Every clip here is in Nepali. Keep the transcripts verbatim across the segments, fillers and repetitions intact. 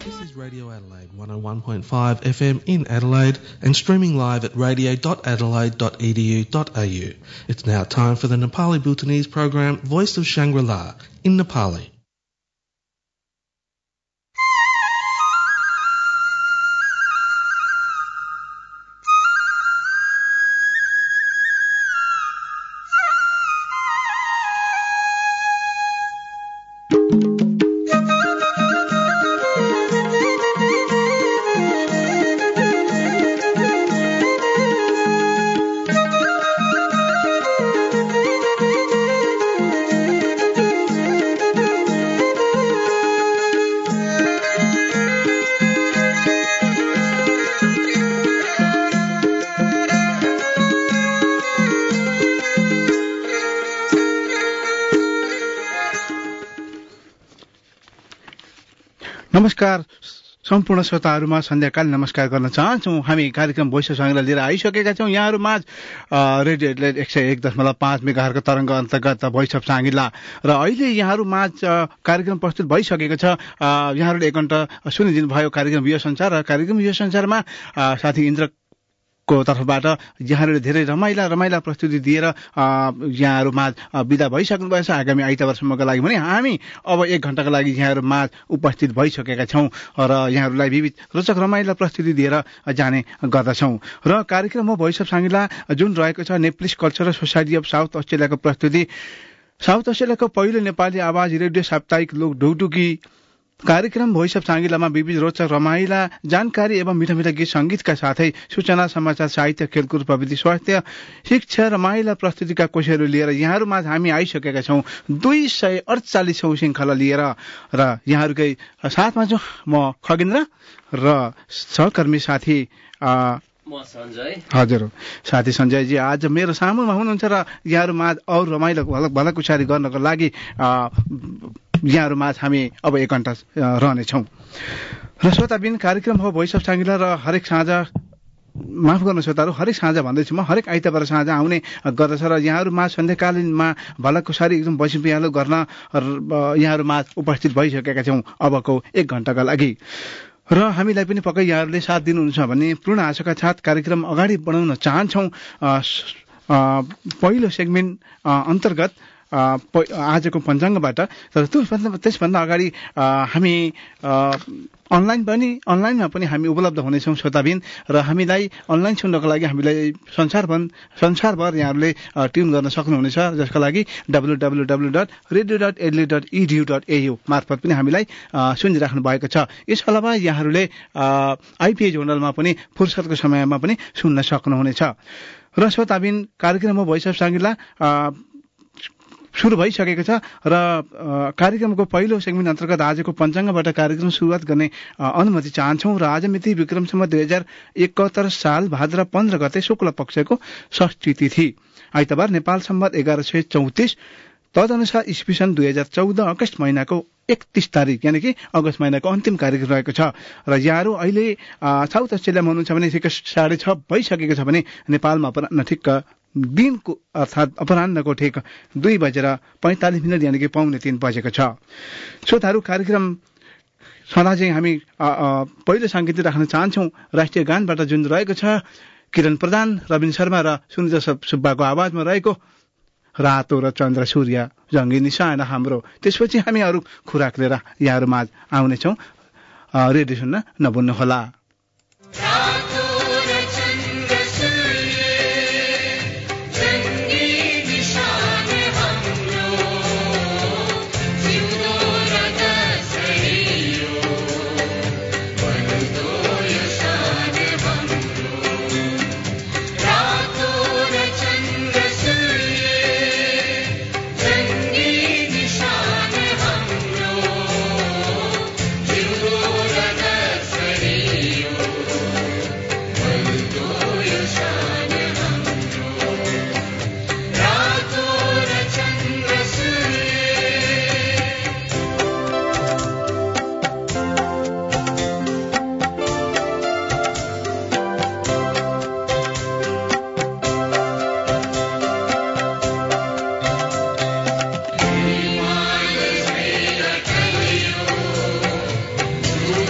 This is Radio Adelaide one oh one point five F M in Adelaide and streaming live at radio dot adelaide dot e d u dot a u. It's now time for the Nepali Bhutanese program Voice of Shangri-La in Nepali. नमस्कार सम्पूर्ण श्रोताहरूमा सन्ध्याकाल नमस्कार गर्न चाहन्छौँ। हामी कार्यक्रम भोइस अफ शङ्ग्रा लिएर आइसकेका छौँ। यहाँहरू माझ रेडियो एडलाइड एक सय एक दशमलव पाँच मेगाहरुको तरङ्ग अन्तर्गत भोइस अफ साङ्गिला र अहिले यहाँहरू माझ कार्यक्रम प्रस्तुत भइसकेको छ। यहाँहरूले एक घण्टा सुनिदिनु भयो कार्यक्रम यो संसार र कार्यक्रम यो संसारमा साथी इन्द्र को तर्फबाट यहाँहरूले धेरै रमाइला रमाइला प्रस्तुति दिएर यहाँहरू माझ विदा भइसक्नु भएछ। आगामी आइतबारसम्मका लागि भने हामी अब एक घण्टाका लागि यहाँहरू माझ उपस्थित भइसकेका छौँ र यहाँहरूलाई विविध रोचक रमाइला प्रस्तुति दिएर जाने गर्दछौँ। र कार्यक्रम हो भोइस अफ साङ्गिला जुन रहेको छ Nepalese cultural society of South अस्ट्रेलियाको प्रस्तुति। साउथ अस्ट्रेलियाको पहिलो नेपाली आवाज रेडियो साप्ताहिक लोक ढुकढुकी कार्यक्रम भोइस अफ साङ्गिलामा विविध रोचक रमाइला जानकारी एवं मिठा मिठा गीत सङ्गीतका साथै सूचना समाचार साहित्य खेलकुद प्रविधि स्वास्थ्य शिक्षा रमाइला प्रस्तुतिका कोषहरू लिएर यहाँहरूमा हामी आइसकेका छौँ। दुई सय अडचालिसौँ श्रृङ्खला लिएर र यहाँहरूकै साथमा छु म खगेन्द्र र सहकर्मी साथी म सञ्जय। हजुर साथी सञ्जयजी आज मेरो सामुमा हुनुहुन्छ र यहाँहरूमा अरू रमाइलो भलाकुसारी गर्नको लागि यहाँहरूमा हामी अब एक घण्टा रहनेछौँ। र श्रोताबिन कार्यक्रम हो भोइस अफ साङ्गिला र हरेक साँझ माफ गर्नु श्रोताहरू हरेक साँझ भन्दैछु म हरेक आइतबार साँझ आउने गर्दछ र यहाँहरूमा सन्ध्याकालीनमा भलाकुसारी एकदम बसी पिहालो गर्न यहाँहरूमा उपस्थित भइसकेका छौँ अबको एक घण्टाका लागि। र हामीलाई पनि पक्कै यहाँहरूले साथ दिनुहुन्छ भने पूर्ण आशाका साथ कार्यक्रम अगाडि बढाउन चाहन्छौँ। पहिलो सेगमेन्ट अन्तर्गत आजको पञ्चाङ्गबाट तर त्यसभन्दा त्यसभन्दा अगाडि हामी अनलाइन पनि अनलाइनमा पनि हामी उपलब्ध हुनेछौँ श्रोताबिन र हामीलाई अनलाइन सुन्नको लागि हामीलाई संसारभर संसारभर यहाँहरूले ट्युन गर्न सक्नुहुनेछ जसका लागि W W W dot radio dot Adelaide dot E D U dot A U मार्फत पनि हामीलाई सुनिराख्नु भएको छ। यस अलावा यहाँहरूले आइपिए जोर्नलमा पनि फुर्सदको समयमा पनि सुन्न सक्नुहुनेछ। र श्रोताबिन कार्यक्रम हो भोइस अफ साङ्गिला सुरु भइसकेको छ र कार्यक्रमको पहिलो सेगमेन्ट अन्तर्गत आजको पञ्चाङ्गबाट कार्यक्रम सुरुवात गर्ने अनुमति चाहन्छौँ। र आज मिति विक्रमसम्म दुई हजार एकहत्तर साल भाद्र पन्ध्र गते शुक्ल पक्षको षष्ठी तिथि आइतबार नेपाल सम्वत एघार सय चौतिस तदनुसार इस्वी सन् दुई हजार चौध अगस्त महिनाको एकतीस तारिक यानि कि अगस्त महिनाको अन्तिम कार्यक्रम रहेको छ। र यहाँहरू अहिले साउथ अस्ट्रेलियामा हुनुहुन्छ भने ठिक साढे छ भइसकेको छ भने नेपालमा अपराह्न ठिक्क दिनको अर्थात् अपराह्नको ठिक दुई बजेर पैँतालिस मिनट यानि कि पाउने तीन बजेको छ। श्रोताहरू कार्यक्रम सदा चाहिँ हामी पहिलो साङ्गीतिक राख्न चाहन्छौँ राष्ट्रिय गानबाट जुन रहेको छ किरण प्रधान रविन शर्मा र सुनिता सुब्बाको आवाजमा रहेको रातो र चन्द्र सूर्य जङ्गी निशान हाम्रो। त्यसपछि हामी अरू खुराक लिएर यहाँहरूमा आउनेछौँ। रेडियो सुन्न नभुल्नुहोला। Hey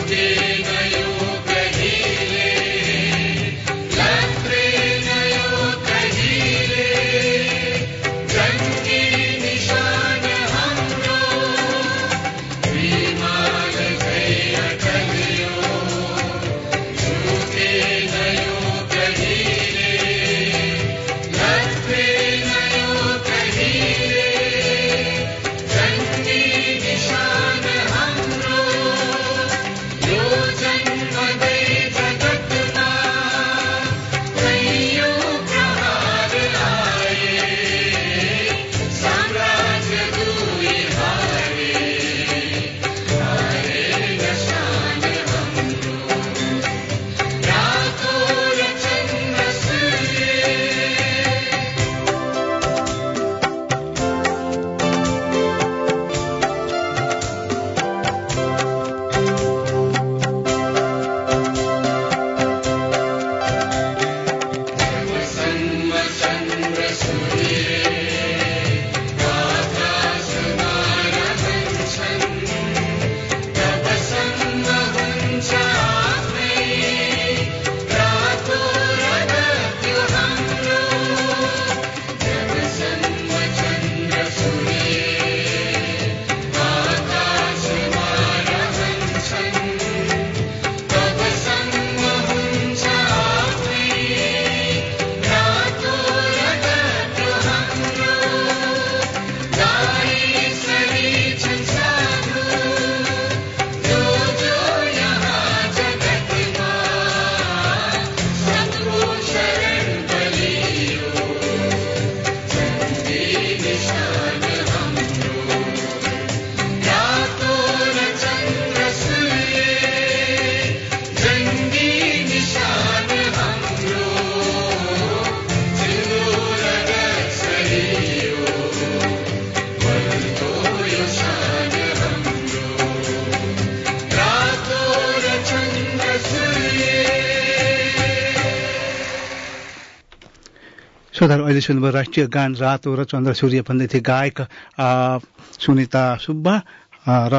श्रोताहरू अहिले सुन्नुभयो राष्ट्रिय गान रातो र चन्द्र सूर्य भन्दै थिए गायक सुनिता सुब्बा र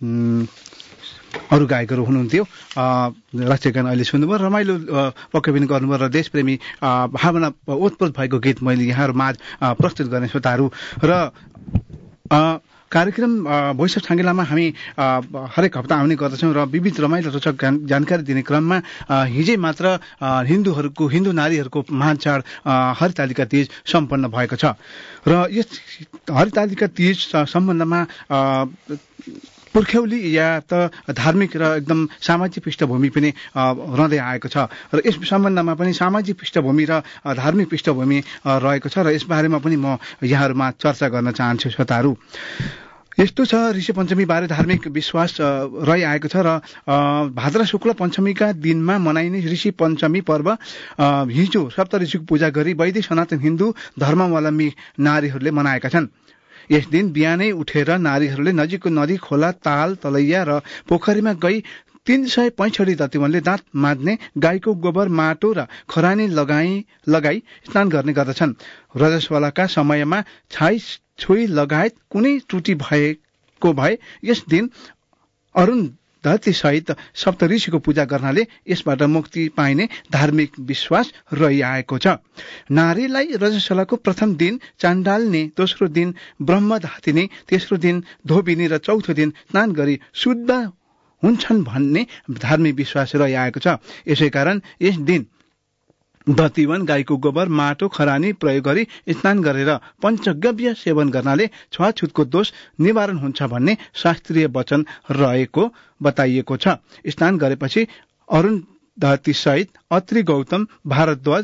अरू गायकहरू हुनुहुन्थ्यो। राष्ट्रिय गान अहिले सुन्नुभयो, रमाइलो पक्कै पनि गर्नुभयो र देशप्रेमी भावना ओतप्रोत भएको गीत मैले यहाँहरू माझ प्रस्तुत गर्ने श्रोताहरू। र कार्यक्रम भोइस अफ साङ्गेलामा हामी हरेक हप्ता आउने गर्दछौँ र विविध रमाइलो रोचक जानकारी दिने क्रममा हिजै मात्र हिन्दूहरूको हिन्दू नारीहरूको महान चाड हरितालिका तीज सम्पन्न भएको छ र यस हरितालिका तीज सम्बन्धमा पुर्ख्यौली या त धार्मिक र एकदम सामाजिक पृष्ठभूमि पनि रहँदै आएको छ र यस सम्बन्धमा पनि सामाजिक पृष्ठभूमि र धार्मिक पृष्ठभूमि रहेको छ र यसबारेमा पनि म यहाँहरूमा चर्चा गर्न चाहन्छु श्रोताहरू। यस्तो छ, ऋषि पञ्चमी बारे धार्मिक विश्वास रहिआएको छ र भाद्र शुक्ल पञ्चमीका दिनमा मनाइने ऋषि पञ्चमी पर्व हिजो सप्त ऋषिको पूजा गरी वैदिक सनातन हिन्दू धर्मावलम्बी नारीहरूले मनाएका छन्। यस दिन बिहानै उठेर नारीहरूले नजिकको नदी, खोला, ताल, तलैया र पोखरीमा गई तीन सय पैँसठी दतिवनले दाँत माझ्ने, गाईको गोबर, माटो र खरानी लगाई लगाई स्नान गर्ने गर्दछन्। रजस्वलाका समयमा छाई छोई लगायत कुनै त्रुटि भएको भए यस दिन अरुण धरती सहित सप्त ऋषिको पूजा गर्नाले यसबाट मुक्ति पाइने धार्मिक विश्वास रहिआएको छ। नारीलाई रजस्वलाको प्रथम दिन चाण्डाल्ने, दोस्रो दिन ब्रह्म धातिने, तेस्रो दिन धोबिनी र चौथो दिन स्नान गरी शुद्ध हुन्छन् भन्ने धार्मिक विश्वास रहिआएको छ। यसै कारण यस दिन दतिवन, गाईको गोबर, माटो, खरानी प्रयोग गरी स्नान गरेर पञ्चगव्य सेवन गर्नाले छुवाछुतको दोष निवारण हुन्छ भन्ने शास्त्रीय वचन रहेको बताइएको छ। स्नान गरेपछि अरुण धरती सहित अत्रि, गौतम, भारद्वाज,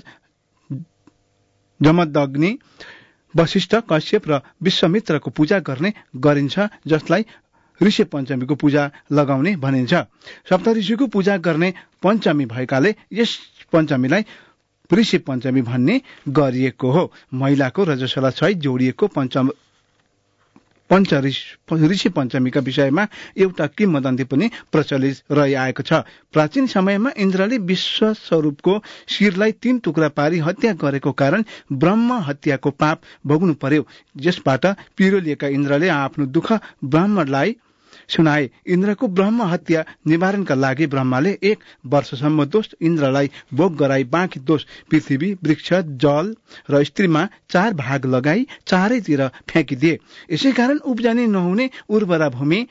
जमदग्नि, वशिष्ठ, कश्यप र विश्वामित्रको पूजा गर्ने गरिन्छ, जसलाई ऋषि पञ्चमीको पूजा लगाउने भनिन्छ। सप्त ऋषिको पूजा गर्ने पञ्चमी भएकाले यस पञ्चमीलाई ऋषि पञ्चमी भन्ने गरिएको हो। महिलाको रजस्वला सहित जोडिएको पञ्चम पञ्च ऋषि पञ्चमीका विषयमा एउटा किंवदन्ती पनि प्रचलित रहिआएको छ। प्राचीन समयमा इन्द्रले विश्व स्वरूपको शिरलाई तीन टुक्रा पारी हत्या गरेको कारण ब्रह्म हत्याको पाप भोग्नु पर्यो। यसबाट पिरोलिएका इन्द्रले आफ्नो दुःख ब्राह्मणलाई सुनाए। इन्द्रको ब्रह्म हत्या निवारणका लागि ब्रह्माले एक वर्षसम्म दोष इन्द्रलाई भोग गराई बाँकी दोष पृथ्वी, वृक्ष, जल र स्त्रीमा चार भाग लगाई चारैतिर फ्याँकिदिए। यसै कारण उब्जनी नहुने उर्वरा भूमि,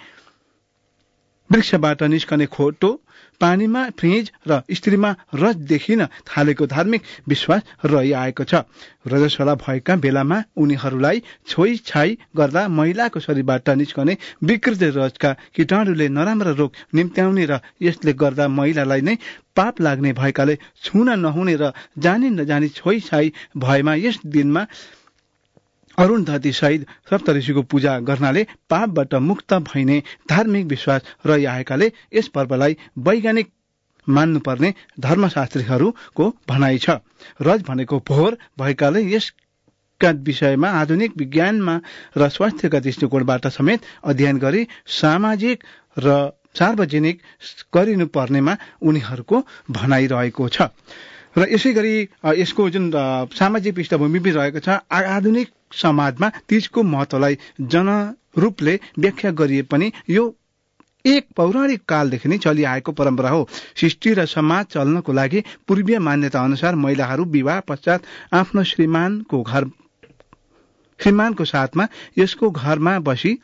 वृक्षबाट निस्कने खोटो, पानीमा फ्रिज र स्त्रीमा रज देखिन थालेको धार्मिक विश्वास रहिआएको छ। रजस्वला भएका बेलामा उनीहरूलाई छोई छाई गर्दा महिलाको शरीरबाट निस्कने विकृत रजका कीटाणुले नराम्रा रोग निम्त्याउने र यसले गर्दा महिलालाई नै पाप लाग्ने भएकाले छुन नहुने र जानी नजानी छोई छाई भएमा यस दिनमा अरुणधती सहित सप्तऋषिको पूजा गर्नाले पापबाट मुक्त भइने धार्मिक विश्वास रहिआएकाले यस पर्वलाई वैज्ञानिक मान्नुपर्ने धर्मशास्त्रीहरूको भनाइ छ। रज भनेको फोहोर भएकाले यसका विषयमा आधुनिक विज्ञानमा र स्वास्थ्यका दृष्टिकोणबाट समेत अध्ययन गरी सामाजिक र सार्वजनिक गरिनुपर्नेमा उनीहरूको भनाइ रहेको छ। र यसै गरी यसको जुन सामाजिक पृष्ठभूमि पनि रहेको छ। आधुनिक समाजमा तीजको महत्वलाई जनरूपले व्याख्या गरिए पनि यो एक पौराणिक कालदेखि नै चलिआएको परम्परा हो। सृष्टि र समाज चल्नको लागि पूर्वीय मान्यता अनुसार महिलाहरू विवाह पश्चात आफ्नो श्रीमानको घर श्रीमानको साथमा यसको घरमा बसी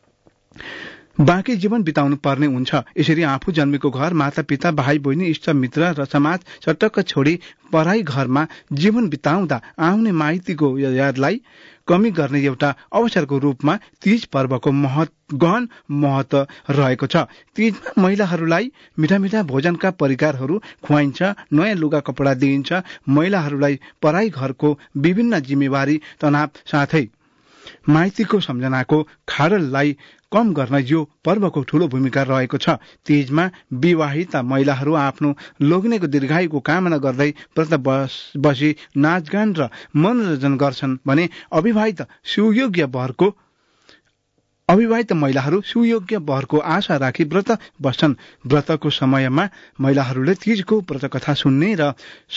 बाँकी जीवन बिताउनु पर्ने हुन्छ। यसरी आफू जन्मेको घर, माता पिता, भाइ बहिनी, इष्ट मित्र र समाज चटक्क छोडी पराई घरमा जीवन बिताउँदा आउने माइतीको यादलाई कमी गर्ने एउटा अवसरको रूपमा तीज पर्वको महत् गहन महत्व रहेको छ। तीजमा महिलाहरूलाई मिठा मिठा भोजनका परिकारहरू खुवाइन्छ, नयाँ लुगा कपडा दिइन्छ। महिलाहरूलाई पराई घरको विभिन्न जिम्मेवारी तनाव साथै माइतीको सम्झनाको खाडललाई कम गर्न यो पर्वको ठूलो भूमिका रहेको छ। तीजमा विवाहिता महिलाहरू आफ्नो लोग्नेको दीर्घायुको कामना गर्दै व्रत बसी नाचगान र मनोरञ्जन गर्छन् भने अविवाहित सुयोग्य वरको अविवाहित महिलाहरू सुयोग्य वरको आशा राखी व्रत बस्छन्। व्रतको समयमा महिलाहरूले तीजको व्रतकथा सुन्ने र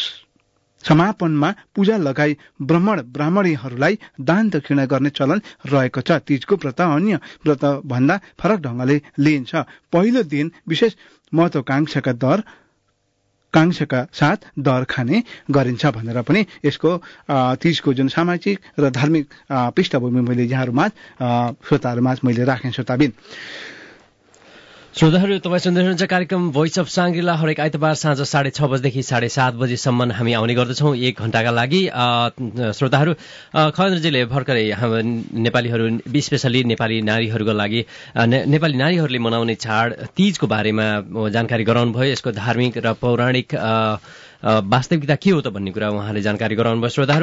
समापनमा पूजा लगाई ब्राह्मण ब्राह्मणीहरूलाई दान दक्षिणा गर्ने चलन रहेको छ। तीजको व्रत अन्य व्रत भन्दा फरक ढंगले लिइन्छ। पहिलो दिन विशेष महत्वाकांक्षाका दर कांक्षाका साथ दर खाने गरिन्छ भनेर पनि यसको तीजको जुन सामाजिक र धार्मिक पृष्ठभूमि मैले यहाँहरूमा श्रोताहरूमा मैले राखेँ। श्रोताबिन श्रोताहरू, तपाईँ सुन्दै हुनुहुन्छ कार्यक्रम भोइस अफ साङ्ग्रिला। हरेक आइतबार साँझ साढे छ बजेदेखि साढे सात बजीसम्म हामी आउने गर्दछौँ एक घण्टाका लागि। श्रोताहरू, खगेन्द्रजीले भर्खरै नेपालीहरू स्पेसली नेपाली नारीहरूका लागि नेपाली नारीहरूले मनाउने चाड तीजको बारेमा जानकारी गराउनु भयो। यसको धार्मिक र पौराणिक वास्तविकता के हो त भन्ने कुरा उहाँले जानकारी गराउनु भयो। श्रोताहरू,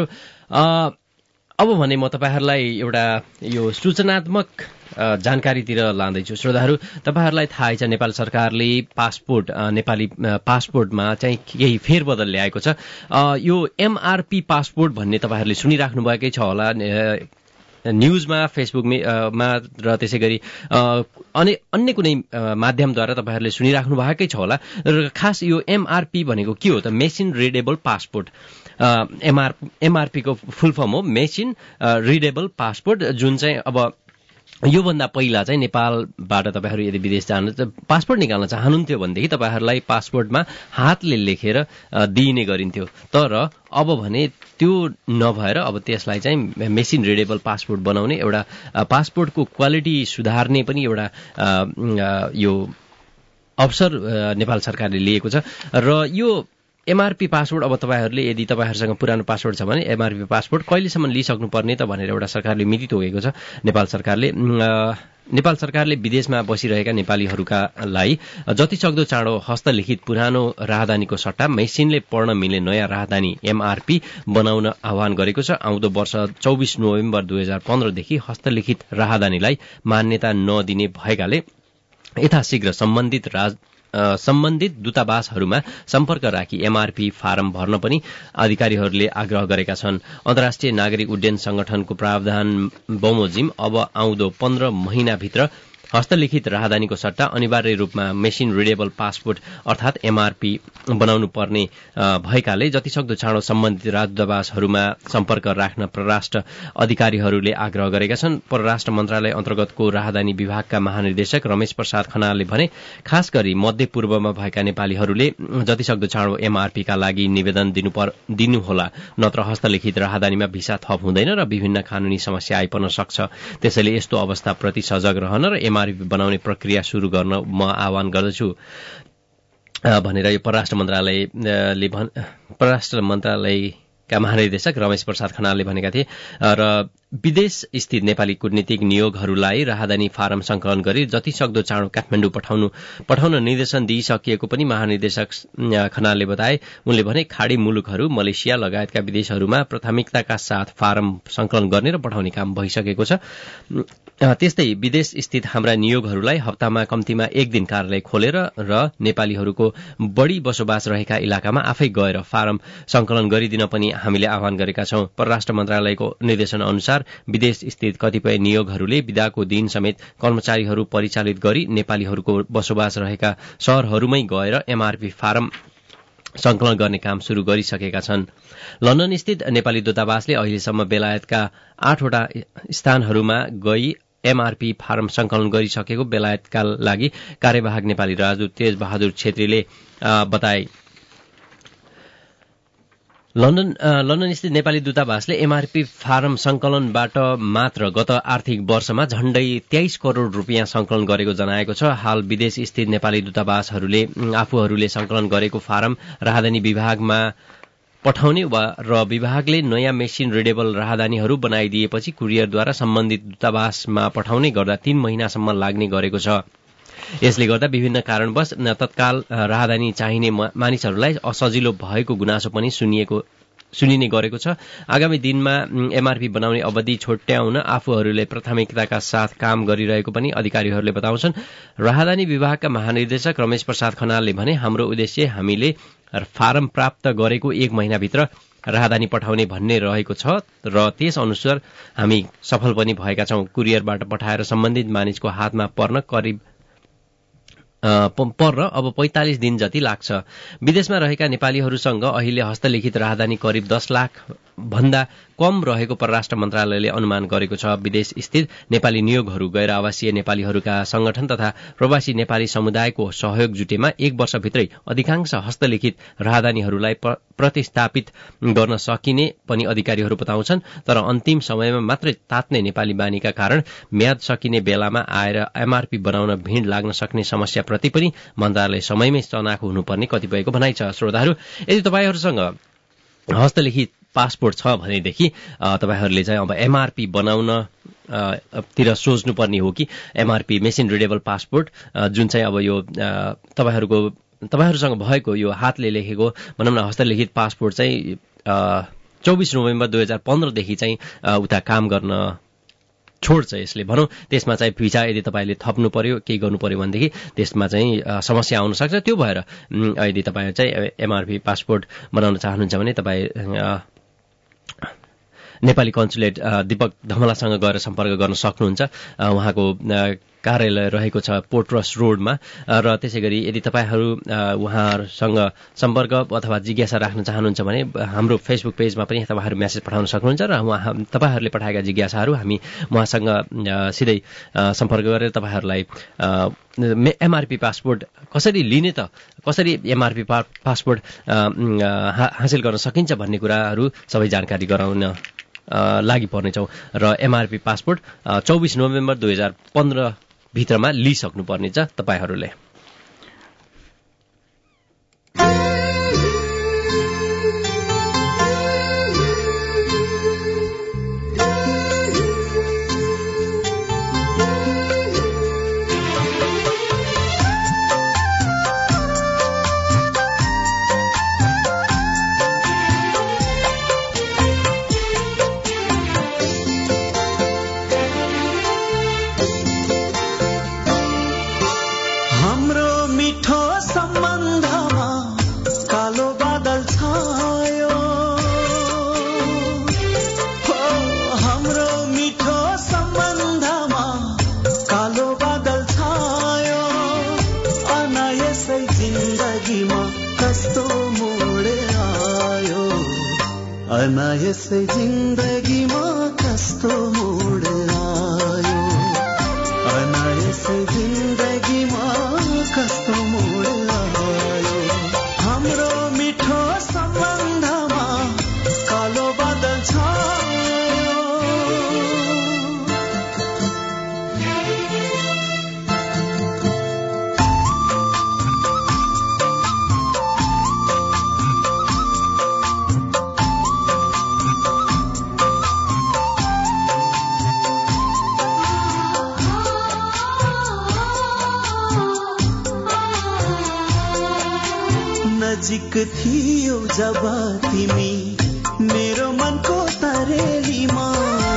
अब भने म तपाईँहरूलाई एउटा यो सूचनात्मक जानकारीतिर लाँदैछु। श्रोताहरू, तपाईँहरूलाई थाहै छ नेपाल सरकारले पासपोर्ट नेपाली पासपोर्टमा चाहिँ केही फेरबदल ल्याएको छ। यो एमआरपी पासपोर्ट भन्ने तपाईँहरूले सुनिराख्नुभएकै छ होला न्युजमा, फेसबुकमा र त्यसै गरी अन्य अन्य कुनै माध्यमद्वारा तपाईँहरूले सुनिराख्नु भएकै छ होला। र खास यो एमआरपी भनेको के हो त? Machine readable passport. एमआर एमआरपीको फुल फर्म हो मेसिन रिडेबल पासपोर्ट, जुन चाहिँ अब योभन्दा पहिला चाहिँ नेपालबाट तपाईँहरू यदि विदेश जानु पासपोर्ट निकाल्न चाहनुहुन्थ्यो भनेदेखि तपाईँहरूलाई पासपोर्टमा हातले लेखेर दिइने गरिन्थ्यो। तर अब भने त्यो नभएर अब त्यसलाई चाहिँ मेसिन रिडेबल पासपोर्ट बनाउने एउटा पासपोर्टको क्वालिटी सुधार्ने पनि एउटा यो अवसर नेपाल सरकारले लिएको छ। र यो एमआरपी पासपोर्ट अब तपाईँहरूले यदि तपाईँहरूसँग पुरानो पासपोर्ट छ भने एमआरपी पासपोर्ट कहिलेसम्म लिइसक्नुपर्ने त भनेर एउटा सरकारले मिति तोकेको छ। नेपाल सरकारले नेपाल सरकारले विदेशमा बसिरहेका नेपालीहरूका लागि जति सक्दो चाँडो हस्तलिखित पुरानो राहदानीको सट्टा मेसिनले पढ्न मिल्ने नयाँ राहदानी एमआरपी बनाउन आह्वान गरेको छ। आउँदो वर्ष चौबिस नोभेम्बर दुई हजार पन्ध्रदेखि हस्तलिखित राहदानीलाई मान्यता नदिने भएकाले यथाशीघ्र सम्बन्धित राज सम्बन्धित दूतावासहरूमा सम्पर्क राखी एमआरपी फारम भर्न पनि अधिकारीहरूले आग्रह गरेका छन्। अन्तर्राष्ट्रिय नागरिक उड्डयन संगठनको प्रावधान बमोजिम अब आउँदो पन्ध्र महिनाभित्र हस्तलिखित राहदानीको सट्टा अनिवार्य रूपमा मेसिन रिडेबल पासपोर्ट अर्थात एमआरपी बनाउनु पर्ने भएकाले जतिसक्दो चाँडो सम्बन्धित राजदूतावासहरूमा सम्पर्क राख्न परराष्ट्र अधिकारीहरूले आग्रह गरेका छन्। परराष्ट्र मन्त्रालय अन्तर्गतको राहदानी विभागका महानिर्देशक रमेश प्रसाद खनालले भने खास गरी मध्यपूर्वमा भएका नेपालीहरूले जतिसक्दो चाँडो एमआरपीका लागि निवेदन दिनुहोला, नत्र हस्तलिखित राहदानीमा भिसा थप हुँदैन र विभिन्न कानूनी समस्या आइपर्न सक्छ। त्यसैले यस्तो अवस्थाप्रति सजग रहन र एमआरपी बनाउने प्रक्रिया शुरू गर्न म आह्वान गर्दछु भनेर यो परराष्ट्र मन्त्रालयले परराष्ट्र मन्त्रालयका महानिर्देशक रमेश प्रसाद खनालले भनेका थिए। र विदेश स्थित नेपाली कूटनीतिक नियोगहरूलाई राहदानी फारम संकलन गरी जतिसक्दो चाँडो काठमाडौँ पठाउनु पठाउन निर्देशन दिइसकिएको पनि महानिर्देशक खनालले बताए। उनले भने खाडी मुलुकहरू मलेसिया लगायतका विदेशहरूमा प्राथमिकताका साथ फारम संकलन गर्ने र पठाउने काम भइसकेको छ। त्यस्तै विदेश स्थित हाम्रा नियोगहरूलाई हप्तामा कम्तीमा एक दिन कार्यालय खोलेर र नेपालीहरूको बढ़ी बसोबास रहेका इलाकामा आफै गएर फारम संकलन गरिदिन पनि हामीले आह्वान गरेका छौं। परराष्ट्र मन्त्रालयको निर्देशन अनुसार विदेश स्थित कतिपय नियोगहरूले बिदाको दिन समेत कर्मचारीहरू परिचालित गरी नेपालीहरूको बसोबास रहेका शहरहरूमै गएर एमआरपी फारम संकलन गर्ने काम शुरू गरिसकेका छन्। लन्डन स्थित नेपाली दूतावासले अहिलेसम्म बेलायतका आठवटा स्थानहरूमा गई एमआरपी फारम संकलन गरिसकेको बेलायतका लागि कार्यवाहक नेपाली राजदूत तेज बहादुर छेत्रीले बताए। लन्डन लन्डन स्थित नेपाली दूतावासले एमआरपी फारम संकलनबाट मात्र गत आर्थिक वर्षमा झण्डै तेइस करोड़ रूपियाँ संकलन गरेको जनाएको छ। हाल विदेश स्थित नेपाली दूतावासहरूले आफूहरूले संकलन गरेको फारम राहदानी विभागमा पठाउने वा र विभागले नयाँ मेसिन रिडेबल राहदानीहरू बनाइदिएपछि कुरियरद्वारा सम्बन्धित दूतावासमा पठाउने गर्दा तीन महिनासम्म लाग्ने गरेको छ। यसले गर्दा विभिन्न कारणवश तत्काल राहदानी चाहिने मानिसहरूलाई असजिलो भएको गुनासो पनि सुनिएको सुनिने गरेको छ। आगामी दिनमा एमआरपी बनाउने अवधि छोट्याउन आफूहरूले प्राथमिकताका साथ काम गरिरहेको पनि अधिकारीहरूले बताउँछन्। राहदानी विभागका महानिर्देशक रमेश प्रसाद खनालले भने हाम्रो उद्देश्य हामीले फारम प्राप्त गरेको एक महिनाभित्र राहदानी पठाउने भन्ने रहेको छ र त्यस अनुसार हामी सफल पनि भएका छौं। कुरियरबाट पठाएर सम्बन्धित मानिसको हातमा पर्न करिब पर्न अब पैंतालिस दिन जति लाग्छ। विदेशमा रहेका नेपालीहरूसँग अहिले हस्तलिखित राहदानी करिब दस लाख भन्दा कम रहेको परराष्ट्र मन्त्रालयले अनुमान गरेको छ। विदेश स्थित नेपाली नियोगहरू गैर आवासीय नेपालीहरूका संगठन तथा प्रवासी नेपाली समुदायको सहयोग जुटेमा एक वर्षभित्रै अधिकांश हस्तलिखित राहदानीहरूलाई प्रतिस्थापित गर्न सकिने पनि अधिकारीहरू बताउँछन्। तर अन्तिम समयमा मात्रै तात्ने नेपाली बानीका कारण म्याद सकिने बेलामा आएर एमआरपी बनाउन भीड़ लाग्न सक्ने समस्याप्रति पनि मन्त्रालय समयमै चनाखो हुनुपर्ने कतिपयको भनाइ छ। श्रोताहरू, यदि तपाईहरूसँग हस्तलिखित पासपोर्ट छ भनेदेखि तपाईहरूले चाहिँ अब एमआरपी बनाउन तिर सोच्नुपर्ने हो कि एमआरपी मेसिन रिडेबल पासपोर्ट जुन चाहिँ अब यो तपाईहरूको तपाईहरूसँग भएको यो हातले लेखेको भनौँ न हस्तलिखित पासपोर्ट चाहिँ चौबिस नोभेम्बर दुई हजार पन्ध्रदेखि चाहिँ उता काम गर्न छोड्छ। यसले भनौँ त्यसमा चाहिँ भिजा यदि तपाईँले थप्नु पर्यो केही गर्नु पर्यो भनेदेखि त्यसमा चाहिँ समस्या आउन सक्छ। त्यो भएर यदि तपाईँ चाहिँ एमआरपी पासपोर्ट बनाउन चाहनुहुन्छ भने तपाईँ नेपाली कन्सुलेट दीपक धमलासँग गएर सम्पर्क गर्न सक्नुहुन्छ। उहाँको कार्यालय रहेको छ पोर्ट्रस रोडमा। र त्यसै गरी यदि तपाईँहरू उहाँहरूसँग सम्पर्क अथवा जिज्ञासा राख्न चाहनुहुन्छ भने हाम्रो फेसबुक पेजमा पनि तपाईँहरू मेसेज पठाउन सक्नुहुन्छ र उहाँ तपाईँहरूले पठाएका जिज्ञासाहरू हामी उहाँसँग सिधै सम्पर्क गरेर तपाईँहरूलाई एमआरपी पासपोर्ट कसरी लिने त कसरी एमआरपी पासपोर्ट हासिल गर्न सकिन्छ भन्ने कुराहरू सबै जानकारी गराउन लागि पर्नेछौँ। र एमआरपी पासपोर्ट चौबिस नोभेम्बर दुई हजार पन्ध्र भित्रमा लिइसक्नुपर्नेछ तपाईँहरूले। हम अनायसै जिन्दगीमा कस्तो मोड आयो अनायसै जिन्दगीमा कस्तो मोड आयो हाम्रो मिठो सम्बन्धमा कालो बादल छायो नजिक थियो जब तिमी मेरो मनको तरेलीमा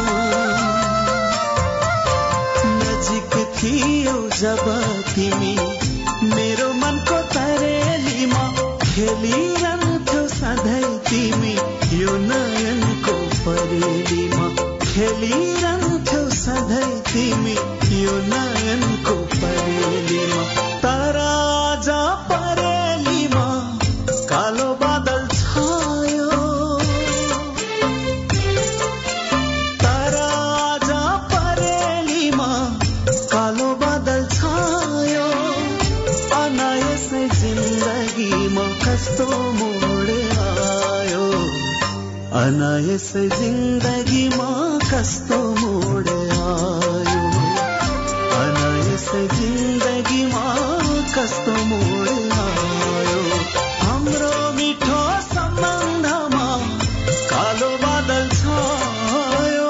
नजिक थियो जब तिमी मेरो मनको तरेलीमा खेलिरहन्थ्यौ सधैँ तिमी यो नयनको परेलीमा खेलिरहन्थ्यौ सधैँ तिमी यो नयनको परेलीमा तर आज परेलीमा कालो बादल छायो तर आज परेलीमा कालो बादल छायो अनायसै जिन्दगीमा कस्तो मोड आयो अनायसै जिन्दगीमा कस्तो मोड आयो अनायसै जिन्दगीमा कस्तो मोड आयो हाम्रो मिठो सम्बन्धमा कालो बादल छायो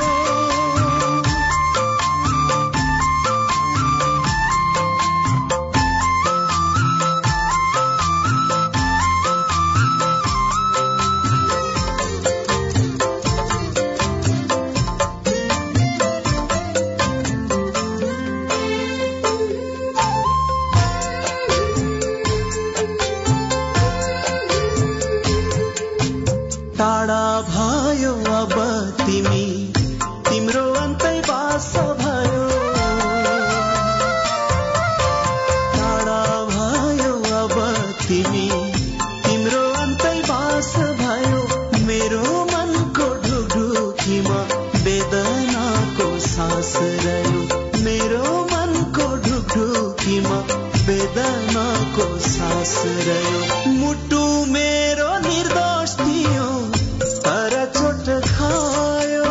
टाढा भयो अब तिमी तिम्रो अन्तै बास भयो टाढा भयो अब तिमी तिम्रो अन्तै बास भयो मेरो मनको ढुकढुकीमा वेदनाको सास रह्यो मेरो मनको ढुकढुकीमा वेदनाको सास रह्यो मुटु मेरो निर्दोष थियो तर चोट खायो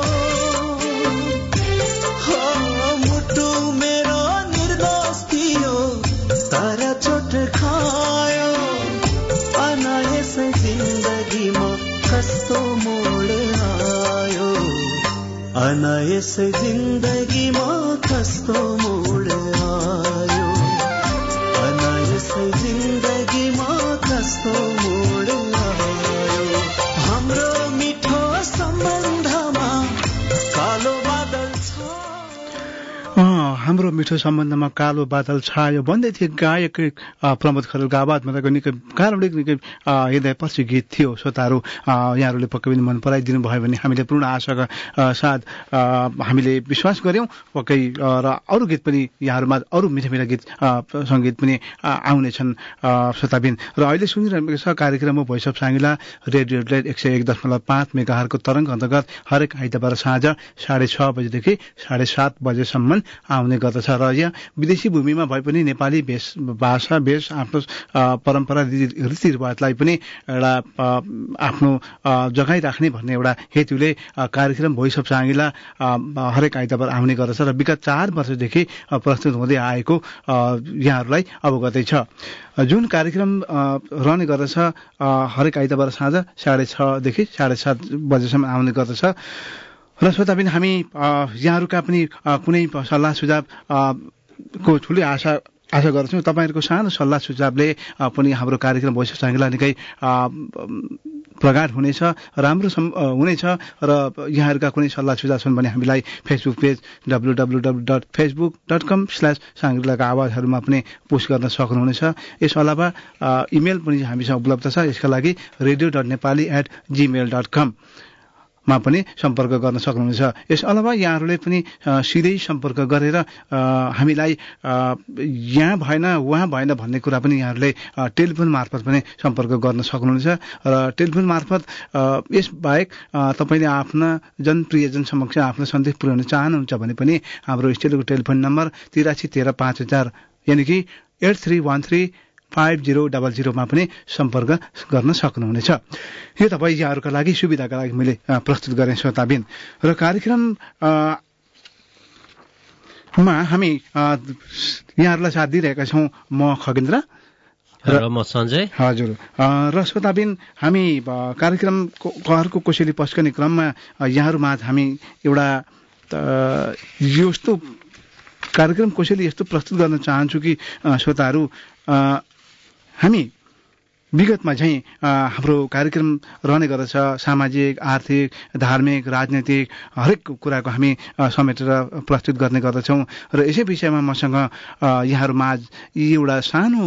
हो मुटु मेरो निर्दोष थियो तर चोट खायो अनायसै जिन्दगीमा कस्तो मोड आयो अनायसै जिन्दगीमा कस्तो मोड आयो अनायसै जिन्दगीमा कस्तो मोड आयो हाम्रो मिठो सम्बन्धमा कालो बादल छायो हाम्रो मिठो सम्बन्धमा कालो बादल छायो भन्दै थिए गायक प्रमोद खरेलको आवाजमा रहेको निकै कारुणिक निकै हृदयस्पर्शी गीत थियो। श्रोताहरू यहाँहरूले पक्कै पनि मन पराइदिनु भयो भने हामीले पूर्ण आशाका साथ हामीले विश्वास गर्यौं पक्कै र अरू गीत पनि यहाँहरूमा अरू मिठा मिठा गीत संगीत पनि आउनेछन् श्रोताबिन। र अहिले सुनिरहेको छ कार्यक्रम हो voice of Shangrila radio Adelaide एक सय एक दशमलव पाँच मेगाहरुको तरंग अन्तर्गत हरेक आइतबार साँझ साढे छ बजेदेखि साढे सात बजेसम्म आउने गर्दछ। र यहाँ विदेशी भूमिमा भए पनि नेपाली भेष भाषा भेष आफ्नो परम्परा रीतिरिवाजलाई पनि एउटा आफ्नो जगाइ राख्ने भन्ने एउटा हेतुले कार्यक्रम भोइस अफ साङ्गेला हरेक आइतबार आउने गर्दछ र विगत चार वर्षदेखि प्रस्तुत हुँदै आएको यहाँहरूलाई अवगतै छ। जुन कार्यक्रम रहने गर्दछ हरेक आइतबार साँझ साढे छदेखि साढे सात बजेसम्म आउने गर्दछ। र श्रोता पनि हामी यहाँहरूका पनि कुनै सल्लाह सुझाव को ठुलै आशा आशा गर्छौँ तपाईहरूको सानो सल्लाह सुझावले पनि हाम्रो कार्यक्रम भोइस अफ साङ्गेला निकै प्रगाढ हुनेछ, राम्रो हुनेछ। र यहाँहरूका कुनै सल्लाह सुझाव छन् भने हामीलाई Facebook page W W W dot Facebook dot com slash साङ्गेलाका आवाजहरूमा पनि पोस्ट गर्न सक्नुहुनेछ। यस अलावा इमेल पनि हामीसँग उपलब्ध छ, यसका लागि radio dot Nepali at Gmail dot com. मा पनि सम्पर्क गर्न सक्नुहुनेछ। यस अलावा यहाँहरूले पनि सिधै सम्पर्क गरेर हामीलाई यहाँ भएन उहाँ भएन भन्ने कुरा पनि यहाँहरूले टेलिफोन मार्फत पनि सम्पर्क गर्न सक्नुहुनेछ। र टेलिफोन मार्फत यसबाहेक तपाईँले आफ्ना जनप्रियजन समक्ष आफ्नो सन्देश पुर्याउन चाहनुहुन्छ भने पनि हाम्रो स्टुडियोको टेलिफोन नम्बर तिरासी तेह्र पाँच हजार यानि कि eight three one three five zero double जिरोमा पनि सम्पर्क गर्न सक्नुहुनेछ। यो तपाईँ यहाँहरूका लागि सुविधाका लागि मैले प्रस्तुत गरेँ श्रोताबिन। र कार्यक्रममा हामी यहाँहरूलाई साथ दिइरहेका छौँ म खगेन्द्र र म सञ्जय। हजुर र श्रोताबिन हामी कार्यक्रमको घरको कोसेली पस्कने क्रममा यहाँहरूमाझ हामी एउटा यस्तो कार्यक्रम कोसेली यस्तो प्रस्तुत गर्न चाहन्छु कि श्रोताहरू हामी विगतमा चाहिँ हाम्रो कार्यक्रम रहने गर्दछ सामाजिक आर्थिक धार्मिक राजनैतिक हरेक कुराको हामी समेटेर प्रस्तुत गर्ने गर्दछौँ। र यसै विषयमा मसँग यहाँहरूमाझ एउटा सानो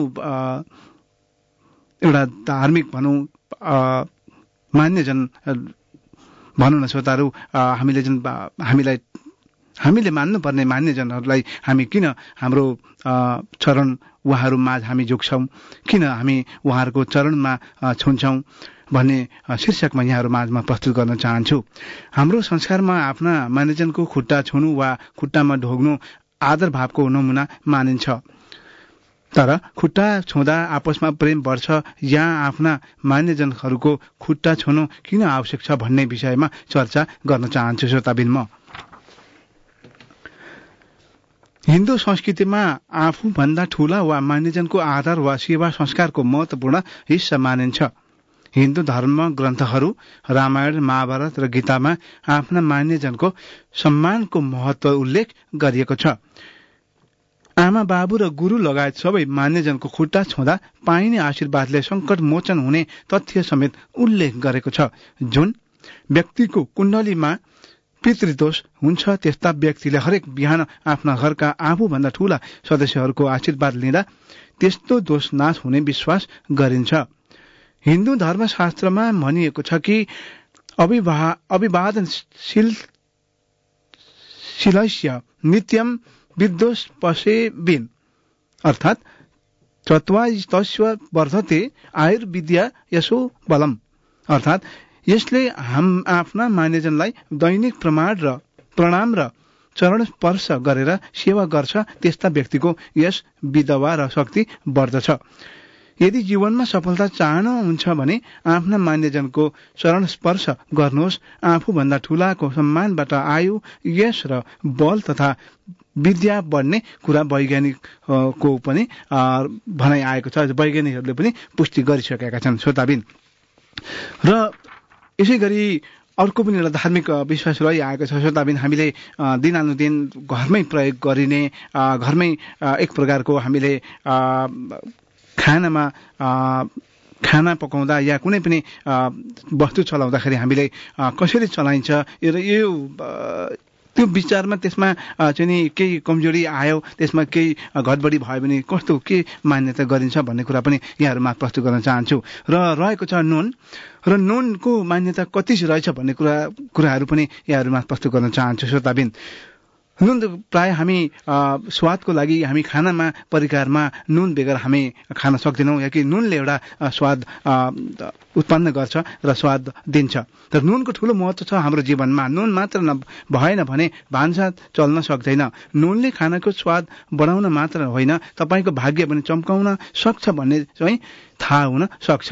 एउटा धार्मिक भनौँ मान्यजन भनौँ न श्रोताहरू हामीले जुन हामीलाई हामीले मान्नुपर्ने मान्यजनहरूलाई हामी किन हाम्रो चरण उहाँहरूमाझ हामी झुक्छौँ, किन हामी उहाँहरूको चरणमा छुन्छौँ भन्ने शीर्षकमा यहाँहरूमाझमा प्रस्तुत गर्न चाहन्छु। हाम्रो संस्कारमा आफ्ना मान्यजनको खुट्टा छुनु वा खुट्टामा ढोग्नु आदर भावको नमुना मानिन्छ। तर खुट्टा छुँदा आपसमा प्रेम बढ्छ या आफ्ना मान्यजनहरूको खुट्टा छुनु किन आवश्यक छ भन्ने विषयमा चर्चा गर्न चाहन्छु श्रोताबिन। म हिन्दू संस्कृतिमा आफूभन्दा ठूला वा मान्यजनको आदर वा सेवा संस्कारको महत्वपूर्ण हिस्सा मानिन्छ। हिन्दू धर्म ग्रन्थहरू रामायण महाभारत र गीतामा आफ्ना मान्यजनको सम्मानको महत्व उल्लेख गरिएको छ। आमा बाबु र गुरु लगायत सबै मान्यजनको खुट्टा छुँदा पाइने आशीर्वादले सङ्कट मोचन हुने तथ्य समेत उल्लेख गरेको छ। जुन व्यक्तिको कुण्डलीमा पितृदोष हुन्छ त्यस्ता व्यक्तिले हरेक बिहान आफ्ना घरका आफूभन्दा ठूला सदस्यहरूको आशीर्वाद लिँदा त्यस्तो दोष नाश हुने विश्वास गरिन्छ। हिन्दू धर्मशास्त्रमा भनिएको छ कि अभिवाह अभिवादनशील शिलस्य नित्यम विद्वोष पशेबिन अर्थात चत्वा तस्व वर्धते आयुर्विद्या यसो बलम अर्थात यसले हम आफ्ना मान्यजनलाई दैनिक प्रमाण र प्रणाम र चरण स्पर्श गरेर सेवा गर्छ त्यस्ता व्यक्तिको यस विधवा र शक्ति बढ्दछ। यदि जीवनमा सफलता चाहनुहुन्छ भने आफ्ना मान्यजनको चरण स्पर्श गर्नुहोस्। आफूभन्दा ठूलाको सम्मानबाट आयु यश र बल तथा विद्या बढ्ने कुरा वैज्ञानिकको पनि भनाइ आएको छ। वैज्ञानिकहरूले पनि पुष्टि गरिसकेका छन् श्रोताबिन। र यसै गरी अर्को पनि एउटा धार्मिक विश्वास रहिआएको छ श्रोताबिन। हामीले दिनानुदिन घरमै प्रयोग गरिने घरमै एक प्रकारको हामीले खानामा खाना पकाउँदा या कुनै पनि वस्तु चलाउँदाखेरि हामीले कसरी चलाइन्छ र यो त्यो विचारमा त्यसमा चाहिँ नि केही कमजोरी आयो त्यसमा केही घटबडी भयो भने कस्तो के मान्यता गरिन्छ भन्ने कुरा पनि यहाँहरूमा प्रस्तुत गर्न चाहन्छु। र रहेको छ नुन र नुनको मान्यता कति रहेछ भन्ने कुरा कुराहरू पनि यहाँहरूमा प्रस्तुत गर्न चाहन्छु श्रोताबिन। नुन प्राय हामी स्वादको लागि हामी खानामा परिकारमा नुन बेगर हामी खान सक्दैनौँ या कि नुनले एउटा स्वाद उत्पन्न गर्छ र स्वाद दिन्छ। तर नुनको ठुलो महत्त्व छ हाम्रो जीवनमा। नुन मात्र न भएन भने भान्सा चल्न सक्दैन। नुनले खानाको स्वाद बढाउन मात्र होइन तपाईँको भाग्य पनि चम्काउन सक्छ भन्ने चाहिँ थाहा हुन सक्छ।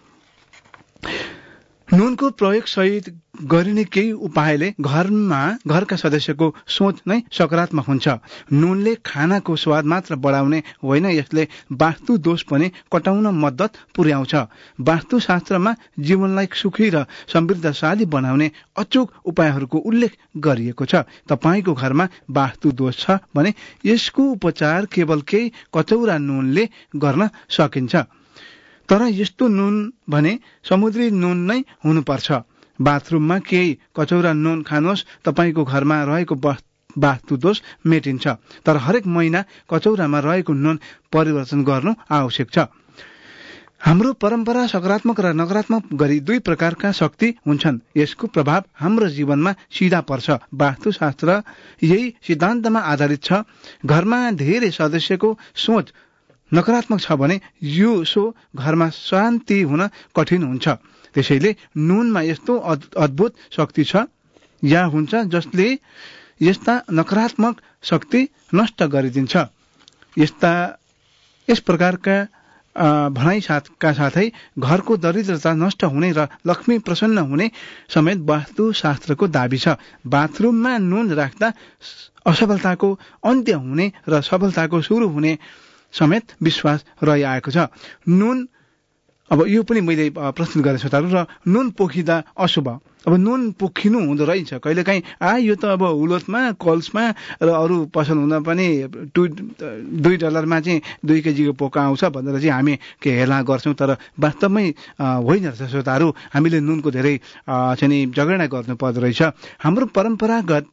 नुनको प्रयोग सहित गरिने केही उपायले घरमा घरका सदस्यको सोच नै सकारात्मक हुन्छ। नुनले खानाको स्वाद मात्र बढाउने होइन यसले वास्तु दोष पनि कटाउन मद्दत पुर्याउँछ। वास्तुशास्त्रमा जीवनलाई सुखी र समृद्धशाली बनाउने अचूक उपायहरूको उल्लेख गरिएको छ। तपाईँको घरमा वास्तु दोष छ भने यसको उपचार केवल केही कचौरा नुनले गर्न सकिन्छ। तर यस्तो नुन भने समुद्री नुन नै हुनुपर्छ। बाथरुममा केही कचौरा नुन खानुहोस् तपाईँको घरमा रहेको वास्तु दोष मेटिन्छ। तर हरेक महिना कचौरामा रहेको नुन परिवर्तन गर्नु आवश्यक छ। हाम्रो परम्परा सकारात्मक र नकारात्मक गरी दुई प्रकारका शक्ति हुन्छन्। यसको प्रभाव हाम्रो जीवनमा सीधा पर्छ। वास्तुशास्त्र यही सिद्धान्तमा आधारित छ। घरमा धेरै सदस्यको सोच नकारात्मक छ भने यो सो घरमा शान्ति हुन कठिन हुन्छ। त्यसैले नुनमा यस्तो अद्भुत शक्ति छ या हुन्छ जसले यस्ता नकारात्मक शक्ति नष्ट गरिदिन्छ। यस्ता यस प्रकारका भनाइ साथका साथै घरको दरिद्रता नष्ट हुने र लक्ष्मी प्रसन्न हुने समेत वास्तुशास्त्रको दाबी छ। बाथरुममा नुन राख्दा असफलताको अन्त्य हुने र सफलताको सुरु हुने समेत विश्वास रहिआएको छ। नुन अब यो पनि मैले प्रस्तुत गरेको छु र नुन पोखिँदा अशुभ। अब नुन पोखिनु हुँदो रहेछ कहिलेकाहीँ। आ यो त अब हुलोतमा कल्समा र अरू पसल हुँदा पनि टु दुई डलरमा चाहिँ दुई केजीको पोका आउँछ भनेर चाहिँ हामी के हेला गर्छौँ, तर वास्तवमै होइन रहेछ श्रोताहरू। हामीले नुनको धेरै चाहिँ जगेर्ना गर्नु पर्दो रहेछ। हाम्रो परम्परागत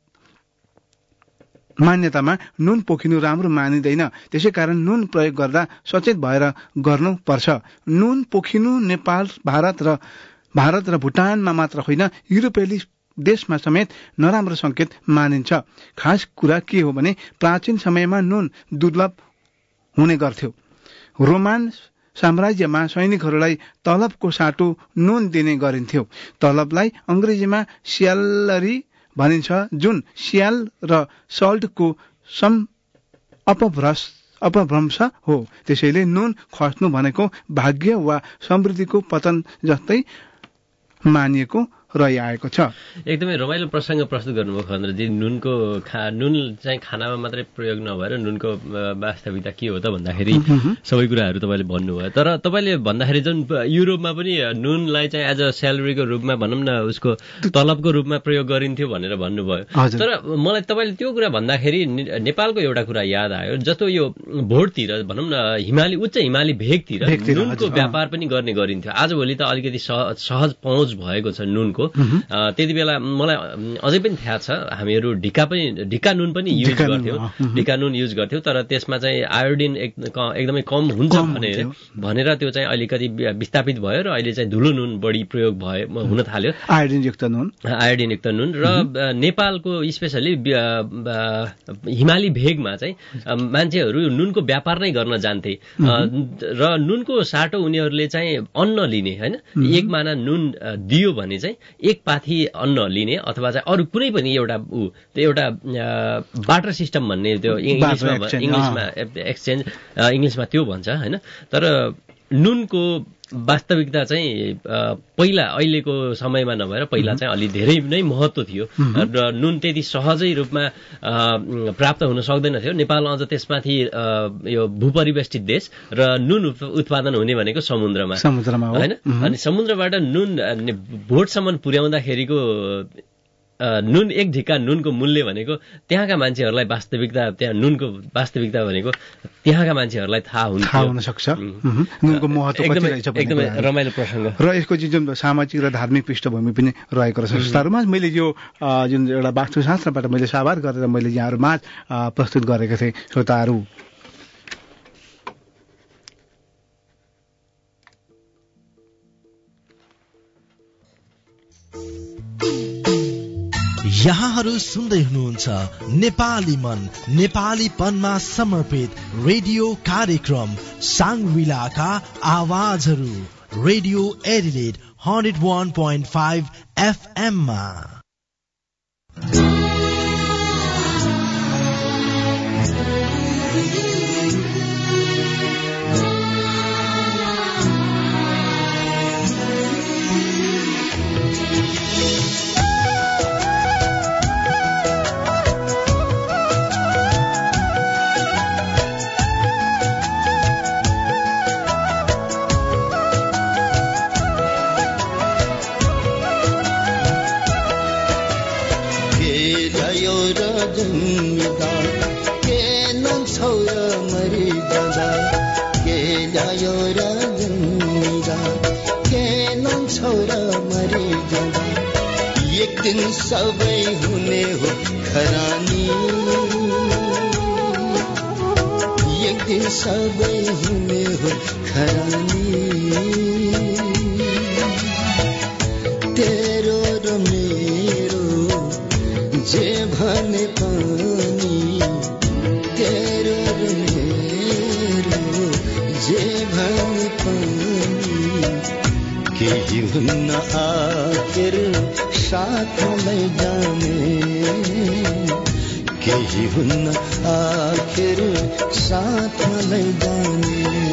मान्यतामा नुन पोखिनु राम्रो मानिँदैन। त्यसै कारण नुन प्रयोग गर्दा सचेत भएर गर्नुपर्छ। नुन पोखिनु नेपाल भारत र भारत र भुटानमा मात्र होइन युरोपेली देशमा समेत नराम्रो संकेत मानिन्छ। खास कुरा के हो भने प्राचीन समयमा नुन दुर्लभ हुने गर्थ्यो। रोमान साम्राज्यमा सैनिकहरूलाई तलबको साटो नुन दिने गरिन्थ्यो। तलबलाई अंग्रेजीमा स्यालरी भनिन्छ, जुन स्याल र सल्टको सम अपभ्रस अपभ्रंश हो। त्यसैले नुन खस्नु भनेको भाग्य वा समृद्धिको पतन जस्तै मानिएको रहिआएको छ। एकदमै रमाइलो प्रसङ्ग प्रस्तुत गर्नुभयो खन्द्रजी। नुनको खा नुन चाहिँ खानामा मात्रै प्रयोग नभएर नुनको वास्तविकता के हो त भन्दाखेरि सबै कुराहरू तपाईँले भन्नुभयो। तर तपाईँले भन्दाखेरि जुन युरोपमा पनि नुनलाई चाहिँ एज अ स्यालेरीको रूपमा भनौँ न उसको तलबको रूपमा प्रयोग गरिन्थ्यो भनेर भन्नुभयो। तर मलाई तपाईँले त्यो कुरा भन्दाखेरि नेपालको एउटा कुरा याद आयो। जस्तो यो भोटतिर भनौँ न हिमाली उच्च हिमाली भेगतिर नुनको व्यापार पनि गर्ने गरिन्थ्यो। आजभोलि त अलिकति सहज पहुँच भएको छ नुनको। त्यति बेला मलाई अझै पनि थाहा छ हामीहरू ढिका पनि ढिका नुन पनि युज गर्थ्यौँ ढिका नुन युज गर्थ्यौँ तर त्यसमा चाहिँ आयोडिन एकदमै कम हुन्छ भनेर भनेर त्यो चाहिँ अलिकति विस्थापित भयो र अहिले चाहिँ धुलो नुन बढी प्रयोग भयो हुन थाल्यो। आयोडिनयुक्त नुन आयोडिनयुक्त नुन र नेपालको स्पेसली हिमाली भेगमा चाहिँ मान्छेहरू नुनको व्यापार नै गर्न जान्थे र नुनको साटो उनीहरूले चाहिँ अन्न लिने होइन। एक माना नुन दियो भने चाहिँ एक पाथी अन्न लिने अथवा चाहिँ अरू कुनै पनि एउटा ऊ त्यो एउटा बाटर सिस्टम भन्ने त्यो इङ्ग्लिसमा इङ्ग्लिसमा एक्सचेन्ज इङ्ग्लिसमा त्यो भन्छ होइन। तर नुनको वास्तविकता चाहिँ पहिला अहिलेको समयमा नभएर पहिला चाहिँ अलि धेरै नै महत्त्व थियो र नुन त्यति सहजै रूपमा प्राप्त हुन सक्दैन थियो। नेपाल अझ त्यसमाथि यो भूपरिवेष्टित देश र नुन उत्पादन हुने भनेको समुद्रमा समुद्रमा होइन। अनि समुद्रबाट नुन भोटसम्म पुर्याउँदाखेरिको नुन एक ढिक्का नुनको मूल्य भनेको त्यहाँका मान्छेहरूलाई वास्तविकता त्यहाँ नुनको वास्तविकता भनेको त्यहाँका मान्छेहरूलाई थाहा हुन सक्छ नुनको महत्त्व कति रहेछ। एकदमै रमाइलो प्रसङ्ग र यसको जुन सामाजिक र धार्मिक पृष्ठभूमि पनि रहेको रहेछ। संस्थाहरूमा मैले यो जुन एउटा वास्तुशास्त्रबाट मैले साभार गरेर मैले यहाँहरूमा प्रस्तुत गरेको थिएँ श्रोताहरू। यहाँहरू सुन्दै हुनुहुन्छ नेपाली मन नेपालीपनमा समर्पित रेडियो कार्यक्रम साङ्ग्रिलाका आवाजहरू radio Adelaide hundred one point five FM मा। सबै हुने हो खरानी एक दिन सबै हुने हो खरानी तेरो र मेरो जे भने पनि तेरो र मेरो जे भने पनि केही हुन्न आखिर साथमा लैजाने केही हुन्न आखिर साथमा लैजाने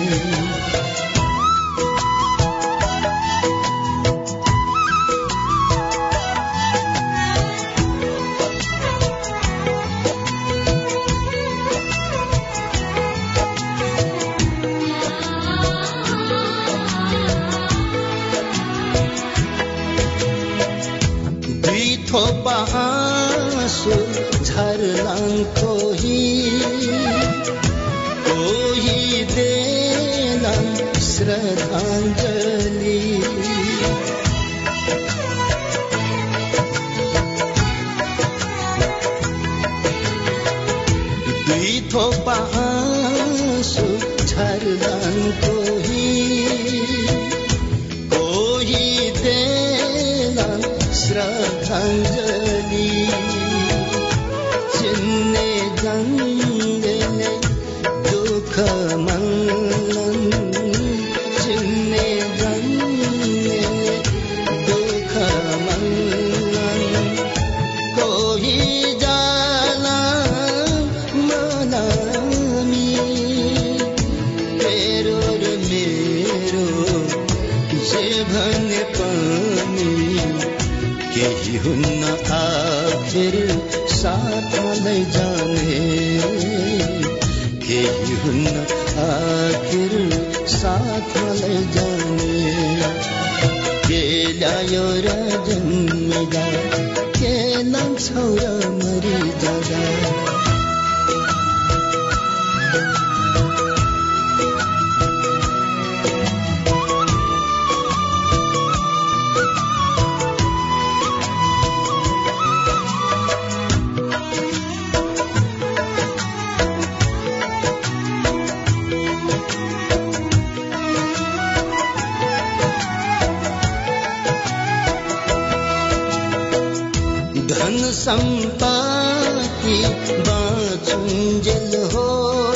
आँसु झरलाङ कोही कोही देलाङ श्रद्धाञ्जली दुई थोपा आँसु झरलाङ कोही कोही देलाङ श्रद्धाञ्जली चिन्ने गङ्गेले दुःख मल्लन चिन्ने गङ्गेले दुःख मल्लन कोही जाला मनामी तेरो र मेरो जे भने पनि केही हुन्न आखिर साथमा लैजाने केही हुन्न आखिर साथमा लैजाने के ल्यायो र जन्मिँदा के लान्छौ र मरिजाँदा धन सम्पत्ति बाँचुन्जेल हो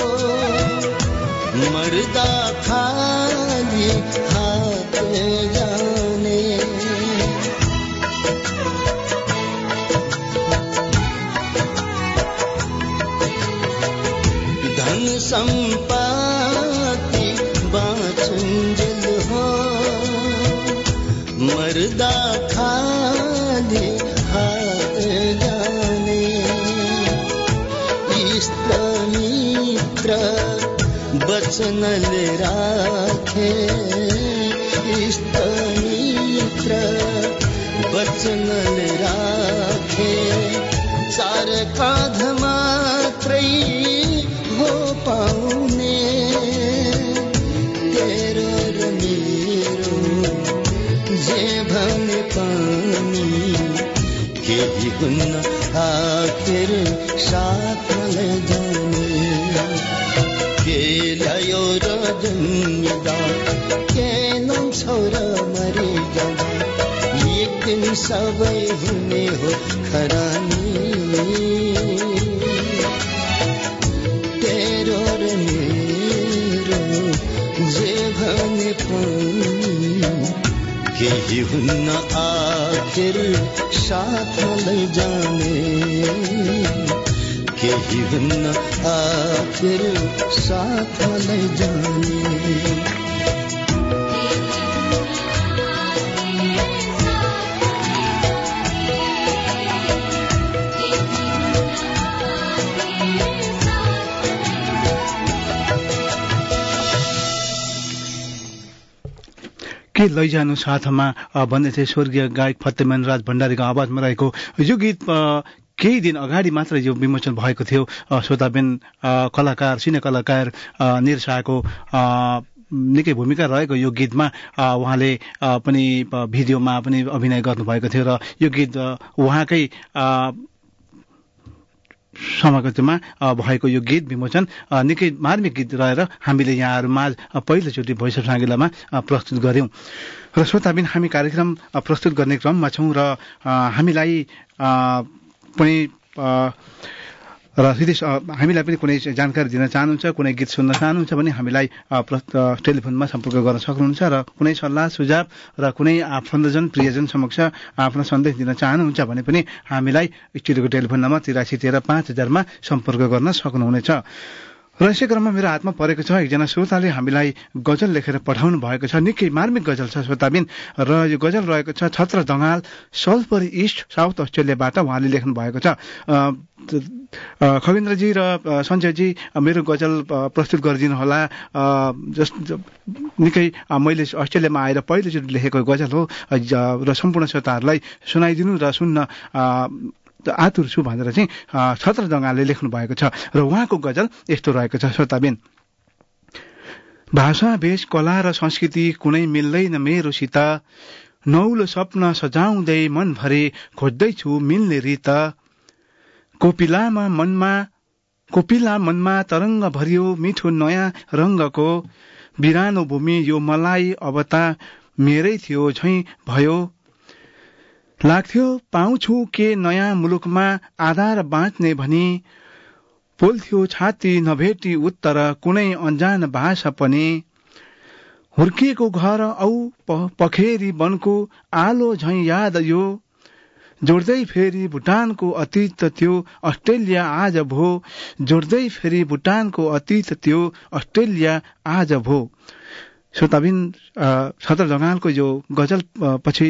मर्दा खाली हात जाने धन सम्पत्ति बाँचुन्जेल हो मर्दा खाली जाने इष्ट मित्र वचनले राखे इष्ट मित्र वचनले राखे चार काँध मात्रै हो पाउने तेरो र मेरो जे भने पनि केही हुन्न आखिर साथमा लैजाने के ल्यायो र जन्मिँदा के लान्छौ र मरिजाँदा एक दिन सबै हुने हो खरानी तेरो र मेरो जे भने पनि केही हुन्न आखिर साथमा लैजाने केही हुन्न आखिर साथमा लैजाने के लैजानु साथमा भन्दै थिए स्वर्गीय गायक फतेमान राज भण्डारीको आवाजमा रहेको यो गीत केही दिन अगाडि मात्र यो विमोचन भएको थियो। श्रोताबेन कलाकार सिने कलाकार निरसाको निकै भूमिका रहेको यो गीतमा उहाँले पनि भिडियोमा पनि अभिनय गर्नुभएको थियो र यो गीत उहाँकै समकक्षमा भएको यो गीत विमोचन निकै मार्मिक गीत रहेर हामीले यहाँहरूमाझ पहिलोचोटि भोइस अफ साङ्गेलामा प्रस्तुत गर्यौं र श्रोताबिन हामी कार्यक्रम प्रस्तुत गर्ने क्रममा छौं र हामीलाई पनि र हामीलाई पनि कुनै जानकारी दिन चाहनुहुन्छ, कुनै गीत सुन्न चाहनुहुन्छ भने हामीलाई टेलिफोनमा सम्पर्क गर्न सक्नुहुन्छ र कुनै सल्लाह सुझाव र कुनै आफन्तजन प्रियजन समक्ष आफ्नो सन्देश दिन चाहनुहुन्छ भने पनि हामीलाई स्टुडियोको टेलिफोन नम्बर तिरासी तेह्र पाँच हजारमा सम्पर्क गर्न सक्नुहुनेछ। र यसै क्रममा मेरो हातमा परेको छ एकजना श्रोताले हामीलाई गजल लेखेर पठाउनु भएको छ। निकै मार्मिक गजल छ श्रोताबिन र यो गजल रहेको छ छत्र दङ्गाल सल्फरी इस्ट साउथ अस्ट्रेलियाबाट उहाँले लेख्नु भएको छ। खगेन्द्रजी र सञ्जयजी मेरो गजल प्रस्तुत गरिदिनु होला। जस निकै मैले अस्ट्रेलियामा आएर पहिलोचोटि लेखेको गजल हो र सम्पूर्ण श्रोताहरूलाई सुनाइदिनु र सुन्न आतुर छु भनेर चाहिँ छत्र दङ्गालले लेख्नु भएको छ र उहाँको गजल यस्तो रहेको छ। श्रोताबिन भाषा भेष कला र संस्कृति कुनै मिल्दैन मेरोसित, नौलो सपना सजाउँदै मनभरि खोज्दैछु मिल्ने रीत, कोपिलामा मनमा कोपिला मनमा तरङ्ग भरियो मिठो नयाँ रङ्गको, बिरानो भूमि यो मलाई अब त मेरै थियो झैं भयो, लाग्थ्यो पाउँछु के नयाँ मुलुकमा आधार बाँच्ने भनी, पोल्थ्यो छाती नभेटी उत्तर कुनै अन्जान भाषा पनि, हुर्किएको घर औ पखेरी वनको आलो झैं याद यो, जोड्दै फेरि भुटानको अतीत त्यो अस्ट्रेलिया आज भो, जोड्दै फेरि भुटानको अतीत त्यो अस्ट्रेलिया आज भो। श्रोताबिन छत्र दङ्गालको यो गजल पछि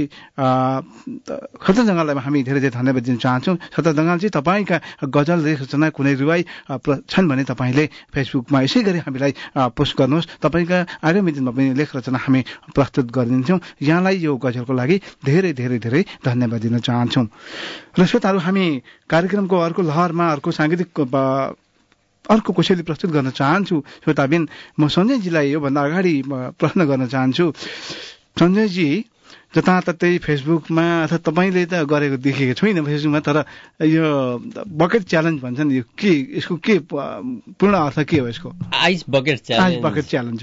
छत्र दङ्गाललाई हामी धेरै धेरै धन्यवाद दिन चाहन्छौँ। छत्र दङ्गालजी तपाईँका गजल लेख रचना कुनै रुवाई छन् भने तपाईँले फेसबुकमा यसै गरी हामीलाई पोस्ट गर्नुहोस्। तपाईँका आगामी दिनमा पनि लेख रचना हामी प्रस्तुत गरिदिन्छौँ। यहाँलाई यो गजलको लागि धेरै धेरै धेरै धन्यवाद दिन चाहन्छौँ। र श्रोताहरू हामी कार्यक्रमको अर्को लहरमा अर्को साङ्गीतिक अर्को कसैले प्रस्तुत गर्न चाहन्छु। श्रोताबिन म सञ्जयजीलाई योभन्दा अगाडि प्रश्न गर्न चाहन्छु। सञ्जयजी जताततै फेसबुकमा अथवा तपाईँले त गरेको देखेको छुइनँ फेसबुकमा, तर यो बकेट च्यालेन्ज भन्छन्, यो के यसको के पूर्ण अर्थ के हो यसको? Ice bucket challenge. Ice bucket challenge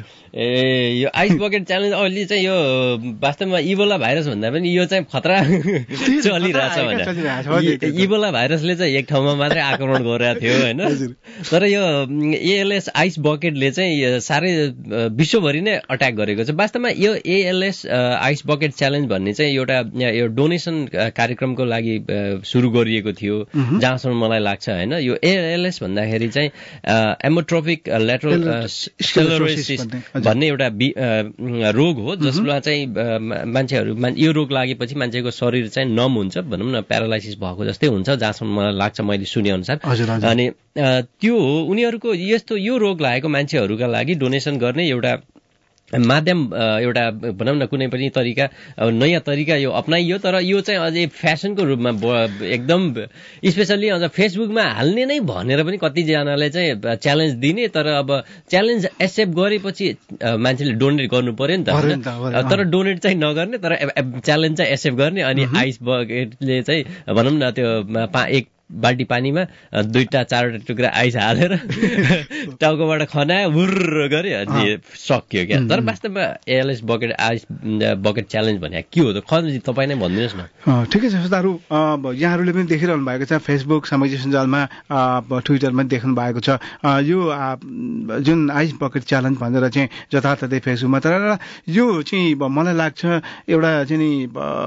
ए यो आइस बकेट च्यालेन्ज अहिले चाहिँ यो वास्तवमा इबोला भाइरस भन्दा पनि यो चाहिँ खतरा चलिरहेछ भने इबोला भाइरसले चाहिँ एक ठाउँमा मात्रै आक्रमण गरिरहेको थियो होइन, तर यो एएलएस आइस बकेटले चाहिँ साह्रै विश्वभरि नै अट्याक गरेको छ। वास्तवमा यो एएलएस आइस बकेट च्यालेन्ज भन्ने चाहिँ एउटा यो डोनेसन कार्यक्रमको लागि सुरु गरिएको थियो जहाँसम्म मलाई लाग्छ होइन। यो एएलएस भन्दाखेरि चाहिँ एमोट्रोपिक ल्याटरल स्क्लेरोसिस भन्ने एउटा रोग हो जसमा चाहिँ मान्छेहरू यो रोग लागेपछि मान्छेको शरीर चाहिँ नम हुन्छ, भनौँ न प्यारालाइसिस भएको जस्तै हुन्छ जहाँसम्म मलाई लाग्छ मैले सुने अनुसार। अनि त्यो उनीहरूको यस्तो यो रोग लागेको मान्छेहरूका लागि डोनेसन गर्ने एउटा माध्यम एउटा भनौँ न कुनै पनि तरिका नयाँ तरिका यो अप्नाइयो, तर यो चाहिँ अझै फेसनको रूपमा एकदम स्पेसल्ली अझ फेसबुकमा हाल्ने नै भनेर पनि कतिजनाले चाहिँ च्यालेन्ज दिने, तर अब च्यालेन्ज एक्सेप्ट गरेपछि मान्छेले डोनेट गर्नु पर्यो नि त, तर डोनेट चाहिँ नगर्ने तर च्यालेन्ज चाहिँ एक्सेप्ट गर्ने। अनि आइस बकेटले चाहिँ भनौँ न त्यो एक बाल्टी पानीमा दुईटा चारवटा टुक्रा आइस हालेर टाउकोबाट खनायो हुर्र गऱ्यो अनि सक्यो क्या। तर वास्तवमा A L S bucket ice bucket challenge भने के हो त खन्जी तपाईँ नै भनिदिनुहोस् न। ठिकै छ श्रोताहरू, यहाँहरूले पनि देखिरहनु भएको छ फेसबुक सामाजिक सञ्जालमा ट्विटरमा देख्नु भएको छ यो जुन आइस बकेट च्यालेन्ज भनेर चाहिँ जताततै फेसबुकमा, तर यो चाहिँ मलाई लाग्छ एउटा चाहिँ नि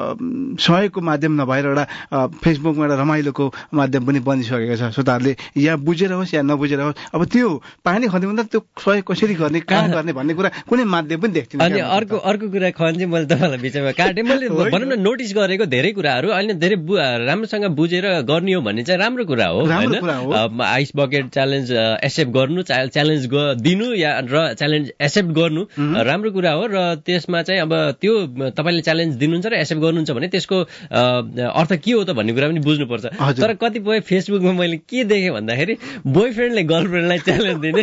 सहयोगको माध्यम नभएर एउटा फेसबुकमा एउटा रमाइलोको माध्यम पनि बनिसकेको छ। श्रोताहरूले या बुझेर होस् या नबुझेर होस्, अब त्यो पानी खन्दा त्यो सहयोग कसरी गर्ने कहाँ गर्ने भन्ने कुरा कुनै माध्यम पनि देख्दैन। अनि अर्को अर्को कुरा खन चाहिँ मैले तपाईँलाई बिचमा काटेँ, मैले भनौँ न नोटिस गरेको धेरै कुराहरू अहिले धेरै राम्रोसँग बुझेर गर्ने हो भन्ने चाहिँ राम्रो कुरा हो होइन। आइस बकेट च्यालेन्ज एक्सेप्ट गर्नु, च्यालेन्ज दिनु या र च्यालेन्ज एक्सेप्ट गर्नु राम्रो कुरा हो, र त्यसमा चाहिँ अब त्यो तपाईँले च्यालेन्ज दिनुहुन्छ र एक्सेप्ट गर्नुहुन्छ भने त्यसको अर्थ के हो त भन्ने कुरा पनि बुझ्नुपर्छ। तर कतिपय फेसबुकमा मैले के देखेँ भन्दाखेरि बोयफ्रेन्डले गर्लफ्रेन्डलाई च्यालेन्ज दिने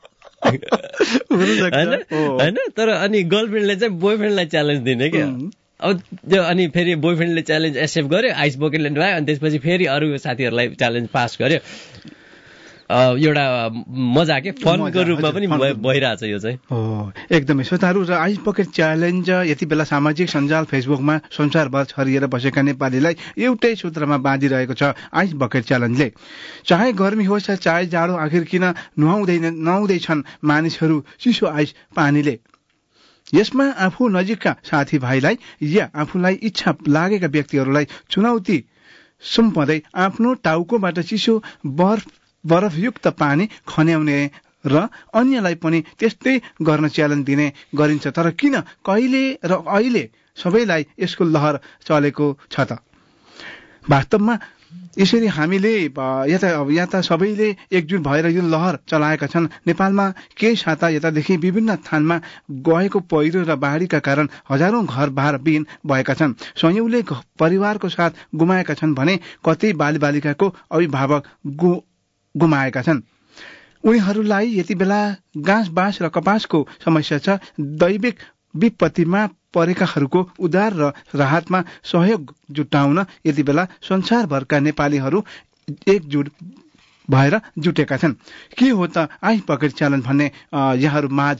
होइन होइन, तर अनि गर्लफ्रेन्डले चाहिँ बोयफ्रेन्डलाई च्यालेन्ज दिने क्या। अब त्यो अनि फेरि बोयफ्रेन्डले च्यालेन्ज एक्सेप्ट गर्यो, आइस बकेट ल्यान्ड भयो, अनि त्यसपछि फेरि अरू साथीहरूलाई च्यालेन्ज पास गर्यो। एउटा मजा के फनको रूपमा पनि भइरहेछ यो चाहिँ। हो एकदमै श्रोताहरू। र आइस बकेट च्यालेन्ज यति बेला सामाजिक सञ्जाल फेसबुकमा संसारभर छरिएर बसेका नेपालीलाई एउटै सूत्रमा बाँधिरहेको छ आइस बकेट च्यालेन्जले। चाहे गर्मी होस् चाहे जाडो, आखिर किन नुहाउँदैन नुहाउँदैछन् मानिसहरू चिसो आइस पानीले। यसमा आफू नजिकका साथीभाइलाई या आफूलाई इच्छा लागेका व्यक्तिहरूलाई चुनौती सुम्पँदै आफ्नो टाउकोबाट चिसो बर्फ बरफयुक्त पानी खन्याउने र अन्यलाई पनि त्यस्तै गर्न च्यालेन्ज दिने गरिन्छ। तर किन, कहिले र अहिले सबैलाई यसको लहर चलेको छ त? वास्तवमा यसरी हामीले यता यता सबैले एकजुट भएर यो लहर चलाएका छन्। नेपालमा केही साता यतादेखि विभिन्न स्थानमा गएको पहिरो र बाढीका कारण हजारौं घर बार विहीन भएका छन्। संयौंले परिवारको साथ गुमाएका छन् भने कतै बालबालिकाको अभिभावक गुमाएका छन्। उनीहरूलाई यति बेला गाँस बाँस र कपासको समस्या छ। दैविक विपत्तिमा परेकाहरूको उद्धार र राहतमा सहयोग जुटाउन यति बेला संसारभरका नेपालीहरू एकजुट भएर जुटेका छन्। के हो त आइस बकेट च्यालेन्ज भन्ने यहाँहरू माझ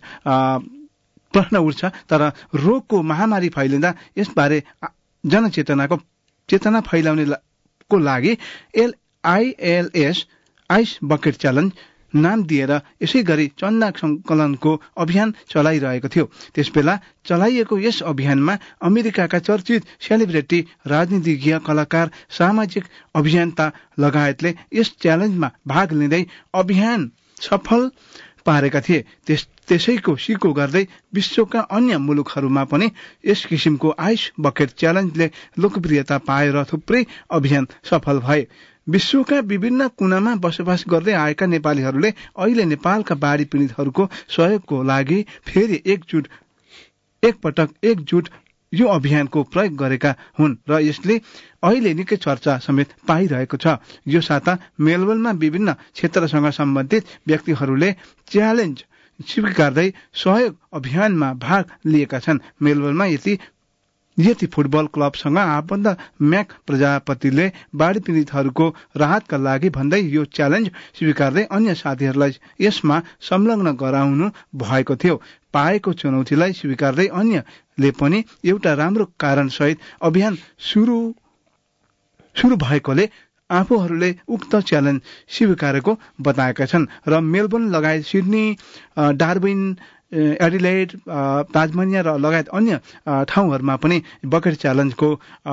प्रश्न उठ्छ। तर रोगको महामारी फैलिँदा यसबारे जनचेतनाको चेतना फैलाउनेको लागि L I L S ice bucket challenge नाम दिएर यसै गरी चन्दा संकलनको अभियान चलाइरहेको थियो। त्यसबेला चलाइएको यस अभियानमा अमेरिकाका चर्चित सेलिब्रिटी, राजनीतिज्ञ, कलाकार, सामाजिक अभियन्ता लगायतले यस च्यालेन्जमा भाग लिँदै अभियान सफल पारेका थिए। त्यस त्यसैको सिको गर्दै विश्वका अन्य मुलुकहरूमा पनि यस किसिमको आइस बकेट च्यालेन्जले लोकप्रियता पाएर थुप्रै अभियान सफल भए। विश्वका विभिन्न कुनामा बसोबास गर्दै आएका नेपालीहरूले अहिले नेपालका बाढी पीडितहरूको सहयोगको लागि फेरि एकजुट एकपटक एकजुट यो अभियानको प्रयोग गरेका हुन् र यसले अहिले निकै चर्चा समेत पाइरहेको छ। यो साता मेलबर्नमा विभिन्न क्षेत्रसँग सम्बन्धित व्यक्तिहरूले च्यालेन्ज स्वीकार्दै सहयोग अभियानमा भाग लिएका छन्। मेलबर्नमा यति यति फुटबल क्लबसँग आबद्ध म्याक प्रजापतिले बाढी पीडितहरूको राहतका लागि भन्दै यो च्यालेन्ज स्वीकार्दै अन्य साथीहरूलाई यसमा संलग्न गराउनु भएको थियो। पाएको चुनौतीलाई स्वीकार्दै अन्यले पनि एउटा राम्रो कारणसहित अभियान सुरु सुरु भएकोले आफूहरूले उक्त च्यालेन्ज स्वीकारेको बताएका छन्। र मेलबर्न लगायत सिडनी, डार्विन, एडिलेड, ताजमानिया र लगायत अन्य ठाउँहरूमा पनि बकेट च्यालेन्जको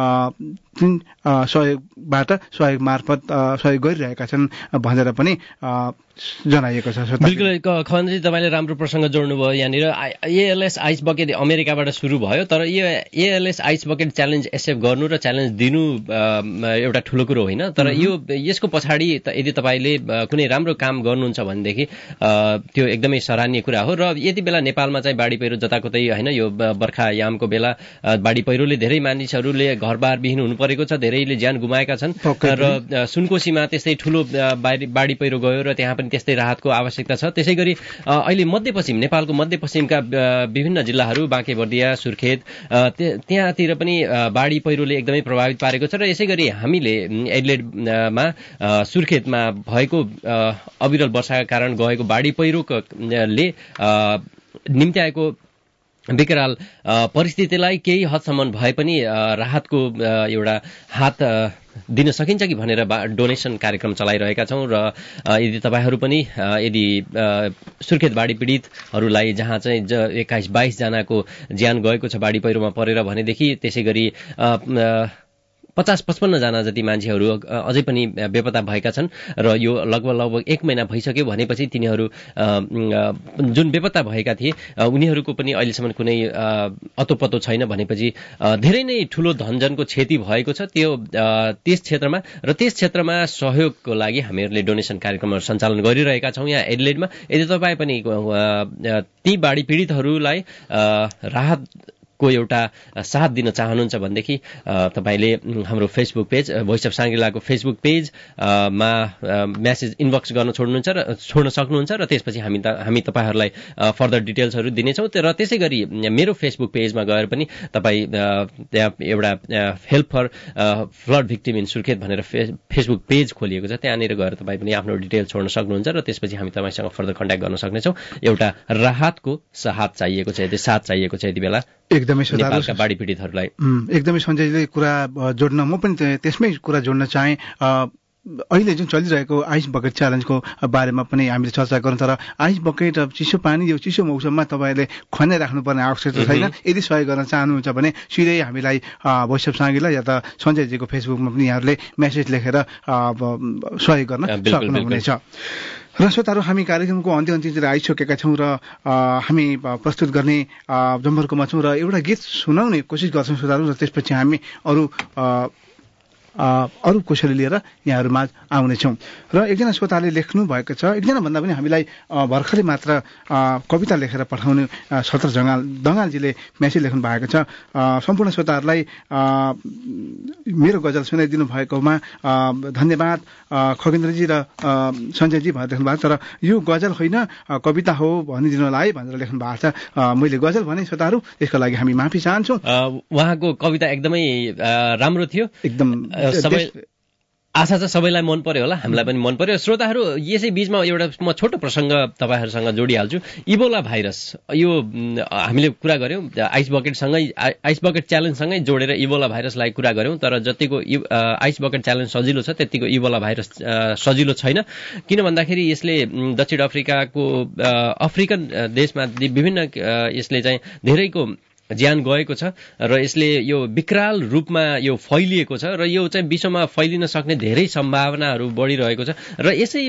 सहयोगबाट सहयोग मार्फत सहयोग गरिरहेका छन् भनेर पनि जनाइएको छ। बिल्कुल खन्जी, तपाईँले राम्रो प्रसङ्ग जोड्नुभयो। यहाँनिर एएलएस आइस बकेट अमेरिकाबाट सुरु भयो, तर यो A L S ice bucket challenge accept गर्नु र च्यालेन्ज दिनु एउटा ठुलो कुरो होइन। तर यो यसको पछाडि यदि तपाईँले कुनै राम्रो काम गर्नुहुन्छ भनेदेखि त्यो एकदमै सराहनीय कुरा हो। र यति बेला नेपालमा चाहिँ बाढी पहिरो जताकतै होइन, यो बर्खा यामको बेला बाढी पहिरोले धेरै मानिसहरूले घरबार विहीन हुनु परेको छ, धेरैले ज्यान गुमाएका छन्। र सुनकोशीमा त्यस्तै ठुलो बाढी पहिरो गयो र त्यहाँ पनि त्यस्तै राहतको आवश्यकता छ। त्यसै गरी अहिले मध्यपश्चिम नेपालको मध्यपश्चिमका विभिन्न जिल्लाहरू बाँकेबर्दिया, सुर्खेत, त्यहाँतिर पनि बाढी पहिरोले एकदमै प्रभावित पारेको छ। र यसै गरी हामीले एडिलेडमा सुर्खेतमा भएको अविरल वर्षाका कारण गएको बाढी पहिरोले निम्त्याएको विकराल परिस्थितिलाई केही हदसम्म भए पनि राहतको एउटा हात दिन सकिन्छ कि भनेर डोनेसन कार्यक्रम चलाइरहेका छौँ। र यदि तपाईँहरू पनि यदि सुर्खेत बाढी पीडितहरूलाई जहाँ चाहिँ एक्काइस बाइस जनाको ज्यान गएको छ बाढी पहिरोमा परेर भनेदेखि, त्यसै गरी पचास पचपन्न जना जति मान्छेहरू अझै पनि बेपत्ता भएका छन्। र यो लगभग लगभग एक महिना भइसक्यो भनेपछि तिनीहरू जुन बेपत्ता भएका थिए उनीहरूको पनि अहिलेसम्म कुनै अतोपत्तो छैन भनेपछि धेरै नै ठुलो धनजनको क्षति भएको छ त्यो त्यस क्षेत्रमा। र त्यस क्षेत्रमा सहयोगको लागि हामीहरूले डोनेसन कार्यक्रमहरू सञ्चालन गरिरहेका छौँ यहाँ एडिलेडमा। यदि तपाईँ पनि ती बाढी पीडितहरूलाई राहत को एउटा साथ दिन चाहनुहुन्छ भनेदेखि तपाईँले हाम्रो फेसबुक पेज भोइस अफ साङ्ग्रिलाको फेसबुक पेजमा मेसेज इनबक्स गर्न छोड्नुहुन्छ र छोड्न सक्नुहुन्छ र त्यसपछि हामी हामी तपाईँहरूलाई फर्दर डिटेल्सहरू दिनेछौँ र त्यसै गरी मेरो फेसबुक पेजमा गएर पनि तपाईँ त्यहाँ एउटा help for flood victim in Surkhet भनेर फेसबुक पेज खोलिएको छ, त्यहाँनिर गएर तपाईँ पनि आफ्नो डिटेल छोड्न सक्नुहुन्छ र त्यसपछि हामी तपाईँसँग फर्दर कन्ट्याक्ट गर्न सक्नेछौँ। एउटा राहतको साथ चाहिएको छ, यदि साथ चाहिएको छ यति बेला एकदमै नेपालका बाढी पीडितहरूलाई। एकदमै सञ्जयले कुरा जोड्न म पनि त्यसमै कुरा जोड्न चाहेँ। अहिले जुन चलिरहेको आइस बकेट च्यालेन्जको बारेमा पनि हामीले चर्चा गरौँ, तर आइस बकेट चिसो पानी यो चिसो मौसममा तपाईँले खनाइ राख्नुपर्ने आवश्यकता छैन। यदि सहयोग गर्न चाहनुहुन्छ भने सिधै हामीलाई भोइस अफ साङ्ग्रिला या त सञ्जयजीको फेसबुकमा पनि यहाँहरूले मेसेज लेखेर सहयोग गर्न सक्नुहुनेछ। र श्रोताहरू, हामी कार्यक्रमको अन्त्य अन्त्यतिर आइसकेका छौँ र हामी प्रस्तुत गर्ने जम्बरकोमा छौँ र एउटा गीत सुनाउने कोसिस गर्छौँ श्रोताहरू, र त्यसपछि हामी अरू अरू कोसेली लिएर यहाँहरूमा आउनेछौँ। र एकजना श्रोताले लेख्नु भएको छ, एकजना भन्दा पनि हामीलाई भर्खरै मात्र कविता लेखेर पठाउने सत्र जङ्गाल दङ्गालजीले मेसेज लेख्नु भएको छ। सम्पूर्ण श्रोताहरूलाई मेरो गजल सुनाइदिनु भएकोमा धन्यवाद खगेन्द्रजी र सञ्जयजी भनेर लेख्नु भएको छ। तर यो गजल होइन कविता हो भनिदिनुलाई भनेर लेख्नु भएको छ। मैले गजल भने श्रोताहरू, यसको लागि हामी माफी चाहन्छौँ। उहाँको कविता एकदमै राम्रो थियो, एकदम सबै आशा छ सबैलाई मन पर्यो होला, हामीलाई पनि मन पर्यो। श्रोताहरू, यसै बीचमा एउटा म छोटो प्रसङ्ग तपाईँहरूसँग जोडिहाल्छु। इबोला भाइरस, यो हामीले कुरा गऱ्यौँ आइस बकेटसँगै आइस बकेट च्यालेन्जसँगै जोडेर इबोला भाइरसलाई कुरा गऱ्यौँ, तर जतिको आइस बकेट च्यालेन्ज सजिलो छ त्यतिको इबोला भाइरस सजिलो छैन। किन भन्दाखेरि यसले दक्षिण अफ्रिकाको अफ्रिकन देशमा विभिन्न यसले चाहिँ धेरैको ज्यान गएको छ र यसले यो विकराल रूपमा यो फैलिएको छ र यो चाहिँ विश्वमा फैलिन सक्ने धेरै सम्भावनाहरू बढिरहेको छ। र यसै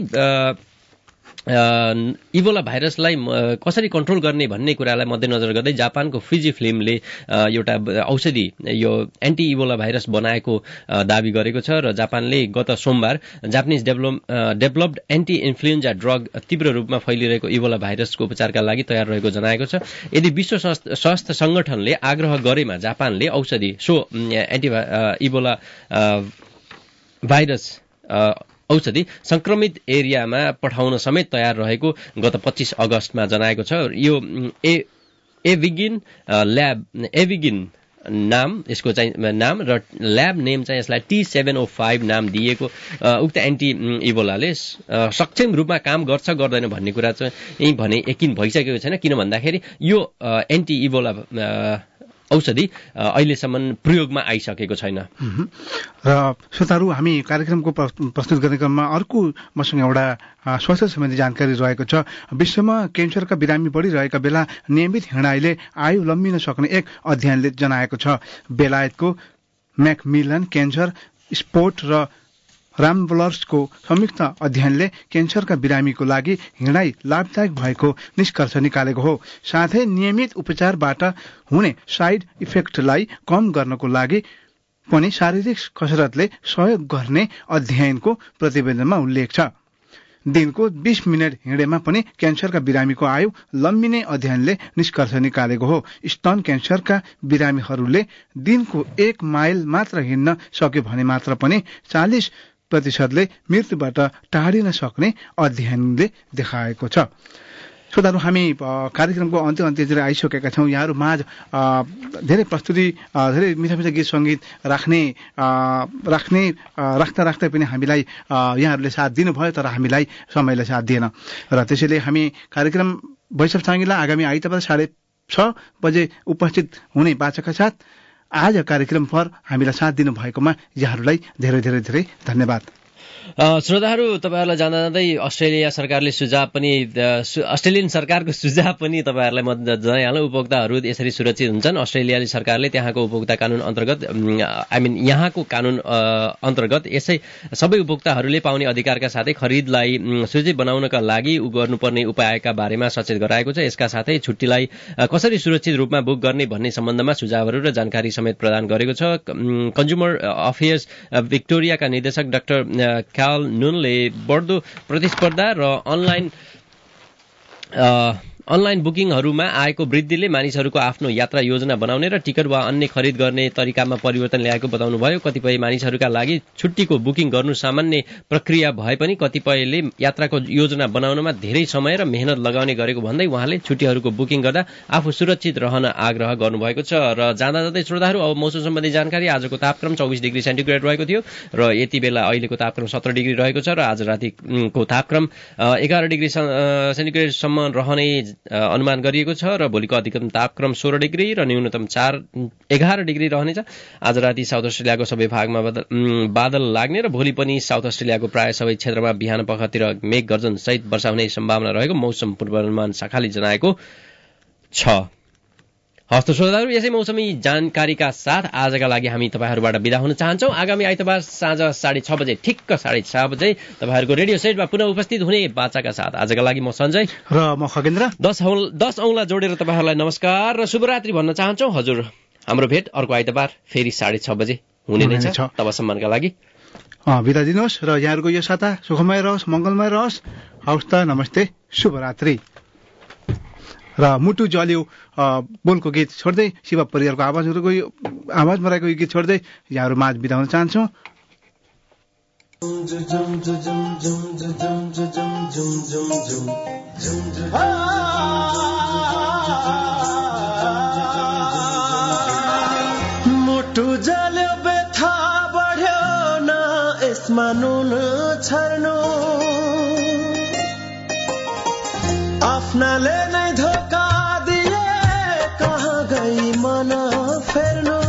इबोला भाइरसलाई कसरी कन्ट्रोल गर्ने भन्ने कुरालाई मध्यनजर गर्दै जापानको फिजी फिल्मले एउटा औषधि यो एन्टी इबोला भाइरस बनाएको दावी गरेको छ र जापानले गत सोमबार Japanese develop developed anti influenza drug तीव्र रूपमा फैलिरहेको इबोला भाइरसको उपचारका लागि तयार रहेको जनाएको छ। यदि विश्व स्वास्थ्य संगठनले आग्रह गरेमा जापानले औषधि सो एन्टी इबोला भाइरस औषधि संक्रमित एरियामा पठाउन समेत तयार रहेको गत पच्चीस अगस्तमा जनाएको छ। यो ए एभिगिन ल्याब एभिगिन नाम यसको चाहिँ नाम र ल्याब नेम चाहिँ यसलाई टी सेभेन ओ फाइभ नाम दिएको उक्त एन्टी इबोलाले सक्षम रूपमा काम गर्छ गर्दैन भन्ने कुरा चाहिँ यही भने यकिन भइसकेको छैन, किन भन्दाखेरि यो एन्टी इबोला औषधि अहिलेसम्म प्रयोगमा आइसकेको छैन। र श्रोताहरू, हामी कार्यक्रमको प्रस्तुत गर्ने क्रममा अर्को मसँग एउटा स्वास्थ्य सम्बन्धी जानकारी रहेको छ। विश्वमा क्यान्सरका बिरामी बढिरहेका बेला नियमित हिँडाइले आयु लम्बिन सक्ने एक अध्ययनले जनाएको छ। बेलायतको म्याकमिलन क्यान्सर स्पोर्ट र रामब्लर्सको संयुक्त अध्ययनले क्यान्सरका बिरामीको लागि हिँडाइ लाभदायक भएको निष्कर्ष निकालेको हो। साथै नियमित उपचारबाट हुने साइड इफेक्टलाई कम गर्नको लागि पनि शारीरिक कसरतले सहयोग गर्ने अध्ययनको प्रतिवेदनमा उल्लेख छ। दिनको बीस मिनट हिँडेमा पनि क्यान्सरका बिरामीको आयु लम्बिने अध्ययनले निष्कर्ष निकालेको हो। स्तन क्यान्सरका बिरामीहरूले दिनको एक माइल मात्र हिँड्न सक्यो भने मात्र पनि चालिस प्रतिशतले मृत्युबाट टाढिन सक्ने अध्ययनले देखाएको छ। श्रोताहरू, हामी कार्यक्रमको अन्त्य अन्त्यतिर आइसकेका छौँ। यहाँहरू माझ धेरै प्रस्तुति धेरै मिठा मिठा गीत सङ्गीत राख्ने राख्ने राख्दा राख्दै पनि हामीलाई यहाँहरूले साथ दिनुभयो, तर हामीलाई समयले साथ दिएन र त्यसैले हामी कार्यक्रम भोइस अफ साङ्ग्रिला आगामी आइतबार साढे छ बजे उपस्थित हुने बाचाका साथ आज कार्यक्रम पर हामीलाई साथ दिनुभएकोमा यहाँहरूलाई धेरै धेरै धेरै धन्यवाद। श्रोताहरू, तपाईँहरूलाई जाँदा जाँदै अस्ट्रेलिया सरकारले सुझाव पनि अस्ट्रेलियन सरकारको सुझाव पनि तपाईँहरूलाई म जनाइहाल्नु। उपभोक्ताहरू यसरी सुरक्षित हुन्छन्। अस्ट्रेलियाली सरकारले त्यहाँको उपभोक्ता कानून अन्तर्गत आई मिन यहाँको कानून अन्तर्गत यसै सबै उपभोक्ताहरूले पाउने अधिकारका साथै खरिदलाई सुरक्षित बनाउनका लागि गर्नुपर्ने उपायका बारेमा सचेत गराएको छ। यसका साथै छुट्टीलाई कसरी सुरक्षित रूपमा बुक गर्ने भन्ने सम्बन्धमा सुझावहरू र जानकारी समेत प्रदान गरेको छ। कन्ज्युमर अफेयर्स भिक्टोरियाका निर्देशक डाक्टर कार्ल नुनले बढ्दो प्रतिस्पर्धा र अनलाइन अनलाइन बुकिङहरूमा आएको वृद्धिले मानिसहरूको आफ्नो यात्रा योजना बनाउने र टिकट वा अन्य खरिद गर्ने तरिकामा परिवर्तन ल्याएको बताउनुभयो। कतिपय मानिसहरूका लागि छुट्टीको बुकिङ गर्नु सामान्य प्रक्रिया भए पनि कतिपयले यात्राको योजना बनाउनमा धेरै समय र मेहनत लगाउने गरेको भन्दै उहाँले छुट्टीहरूको बुकिङ गर्दा आफू सुरक्षित रहन आग्रह गर्नुभएको छ। र जाँदा जाँदै श्रोताहरू अब मौसम सम्बन्धी जानकारी। आजको तापक्रम चौबिस डिग्री सेन्टिग्रेड रहेको थियो र यति बेला अहिलेको तापक्रम सत्र डिग्री रहेको छ र आज रातिको तापक्रम एघार डिग्री सेन्टिग्रेडसम्म रहने अनुमान गरिएको छ र भोलिको अधिकतम तापक्रम सोह्र डिग्री र न्यूनतम चार एघार डिग्री रहनेछ। आज राति साउथ अस्ट्रेलियाको सबै भागमा बादल लाग्ने र भोलि पनि साउथ अस्ट्रेलियाको प्राय सबै क्षेत्रमा बिहान पखतिर मेघ गर्जन सहित वर्षा हुने सम्भावना रहेको मौसम पूर्वानुमान शाखाले जनाएको छ। हस्त श्रोताहरू, यसै मौसमी जानकारीका साथ आजका लागि हामी तपाईँहरूबाट बिदा हुन चाहन्छौँ। आगामी आइतबार साँझ साढे छ बजे ठिक्क साढे छ बजे तपाईँहरूको रेडियो सेटमा पुनः उपस्थित हुने बाचाका साथ आजका लागि म सञ्जय र म खगेन्द्र दस दस औंला जोडेर तपाईँहरूलाई नमस्कार र शुभरात्रि भन्न चाहन्छौँ। हजुर, हाम्रो भेट अर्को आइतबार फेरि साढे छ बजे हुने नै छ। तबसम्मका लागि बिदा दिनुहोस् र यहाँहरूको यो साता सुखमय रहोस्, मङ्गलमय रहोस्। हवस् त, नमस्ते, शुभरात्रि। र मुटु जल्यो बोलको गीत छोड्दै शिव परिवारको आवाजहरूको आवाजमा रहेको यो गीत छोड्दै यहाँहरू माझ बिदा हुन चाहन्छौँ। मुटु जल्यो व्यथा बढ्यो न यसमा नुन छर्नु, आफ्नाले नै धोका दिए कहाँ गई मन फेर्नु।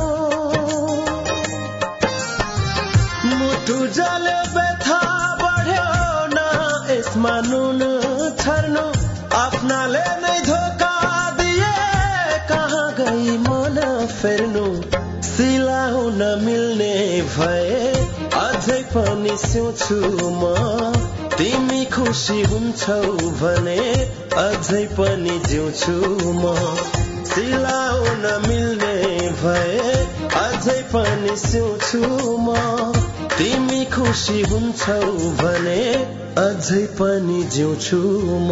मुटु जल्यो व्यथा बढ्यो न यसमा नुन छर्नु, आफ्नाले नै धोका दिए कहाँ गई मन फेर्नु। सिलाउन मिल्ने भए अझै पनि सिउँछु म, तिमी खुसी हुन्छौ भने अझै पनि जिउँछु म। सिलाउन मिल्ने भए अझै पनि सिउँछु म, तिमी खुसी हुन्छौ भने अझै पनि जिउँछु म।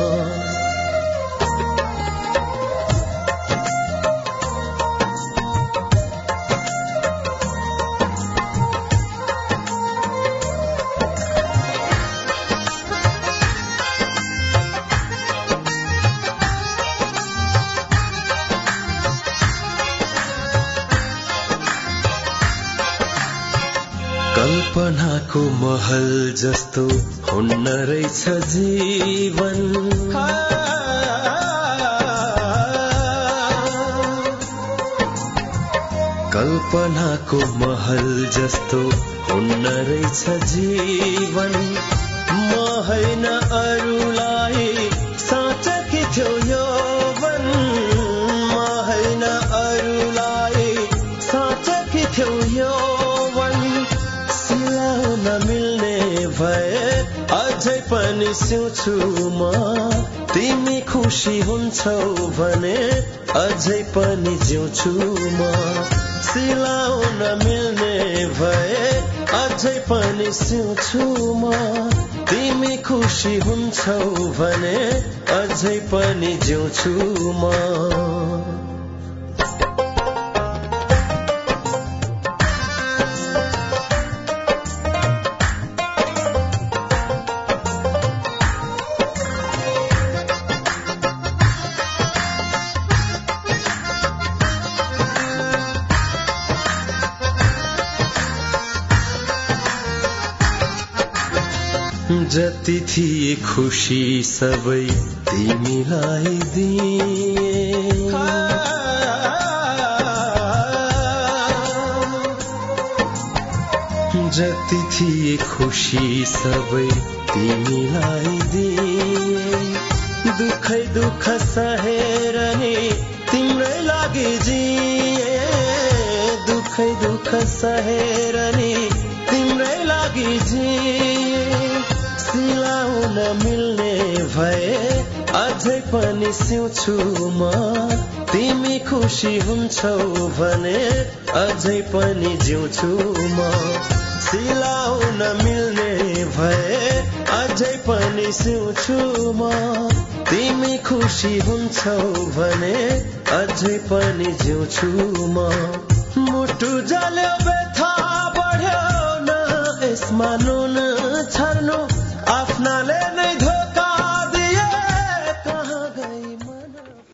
कल्पनाको महल जस्तो हुन्न रहेछ जीवन, कल्पनाको महल जस्तो हुन्न रहेछ जीवन। म होइन अरूलाई साँचकी थियो यौवन, म होइन अरूलाई साँचकी थियो यौवन। सिलाउन मिल्ने भए अझै पनि सिउँछु म, तिमी खुसी हुन्छौ भने अझै पनि जिउँछु म। सिलाउन मिल्ने भए अझै पनि सिउँछु म, तिमी खुसी हुन्छौ भने अझै पनि जिउँछु म। जति थिए खुसी सबै तिमीलाई दिए, जति थिए खुसी सबै तिमीलाई दिए। दुखै दुख सहेर नि तिम्रै लागि जिए, दुखै दुख सहेर नि तिम्रै लागि जिए। सिलाउन मिल्ने भए अझै पनि सिउँछु म, तिमी खुसी हुन्छौ भने अझै पनि जिउँछु म। सिलाउन मिल्ने भए अझै पनि सिउँछु म तिमी खुसी हुन्छौ भने अझै पनि जिउँछु म मुटु जल्यो व्यथा बढ्यो न यसमा नुन छर्नु आफ्नाले नै धो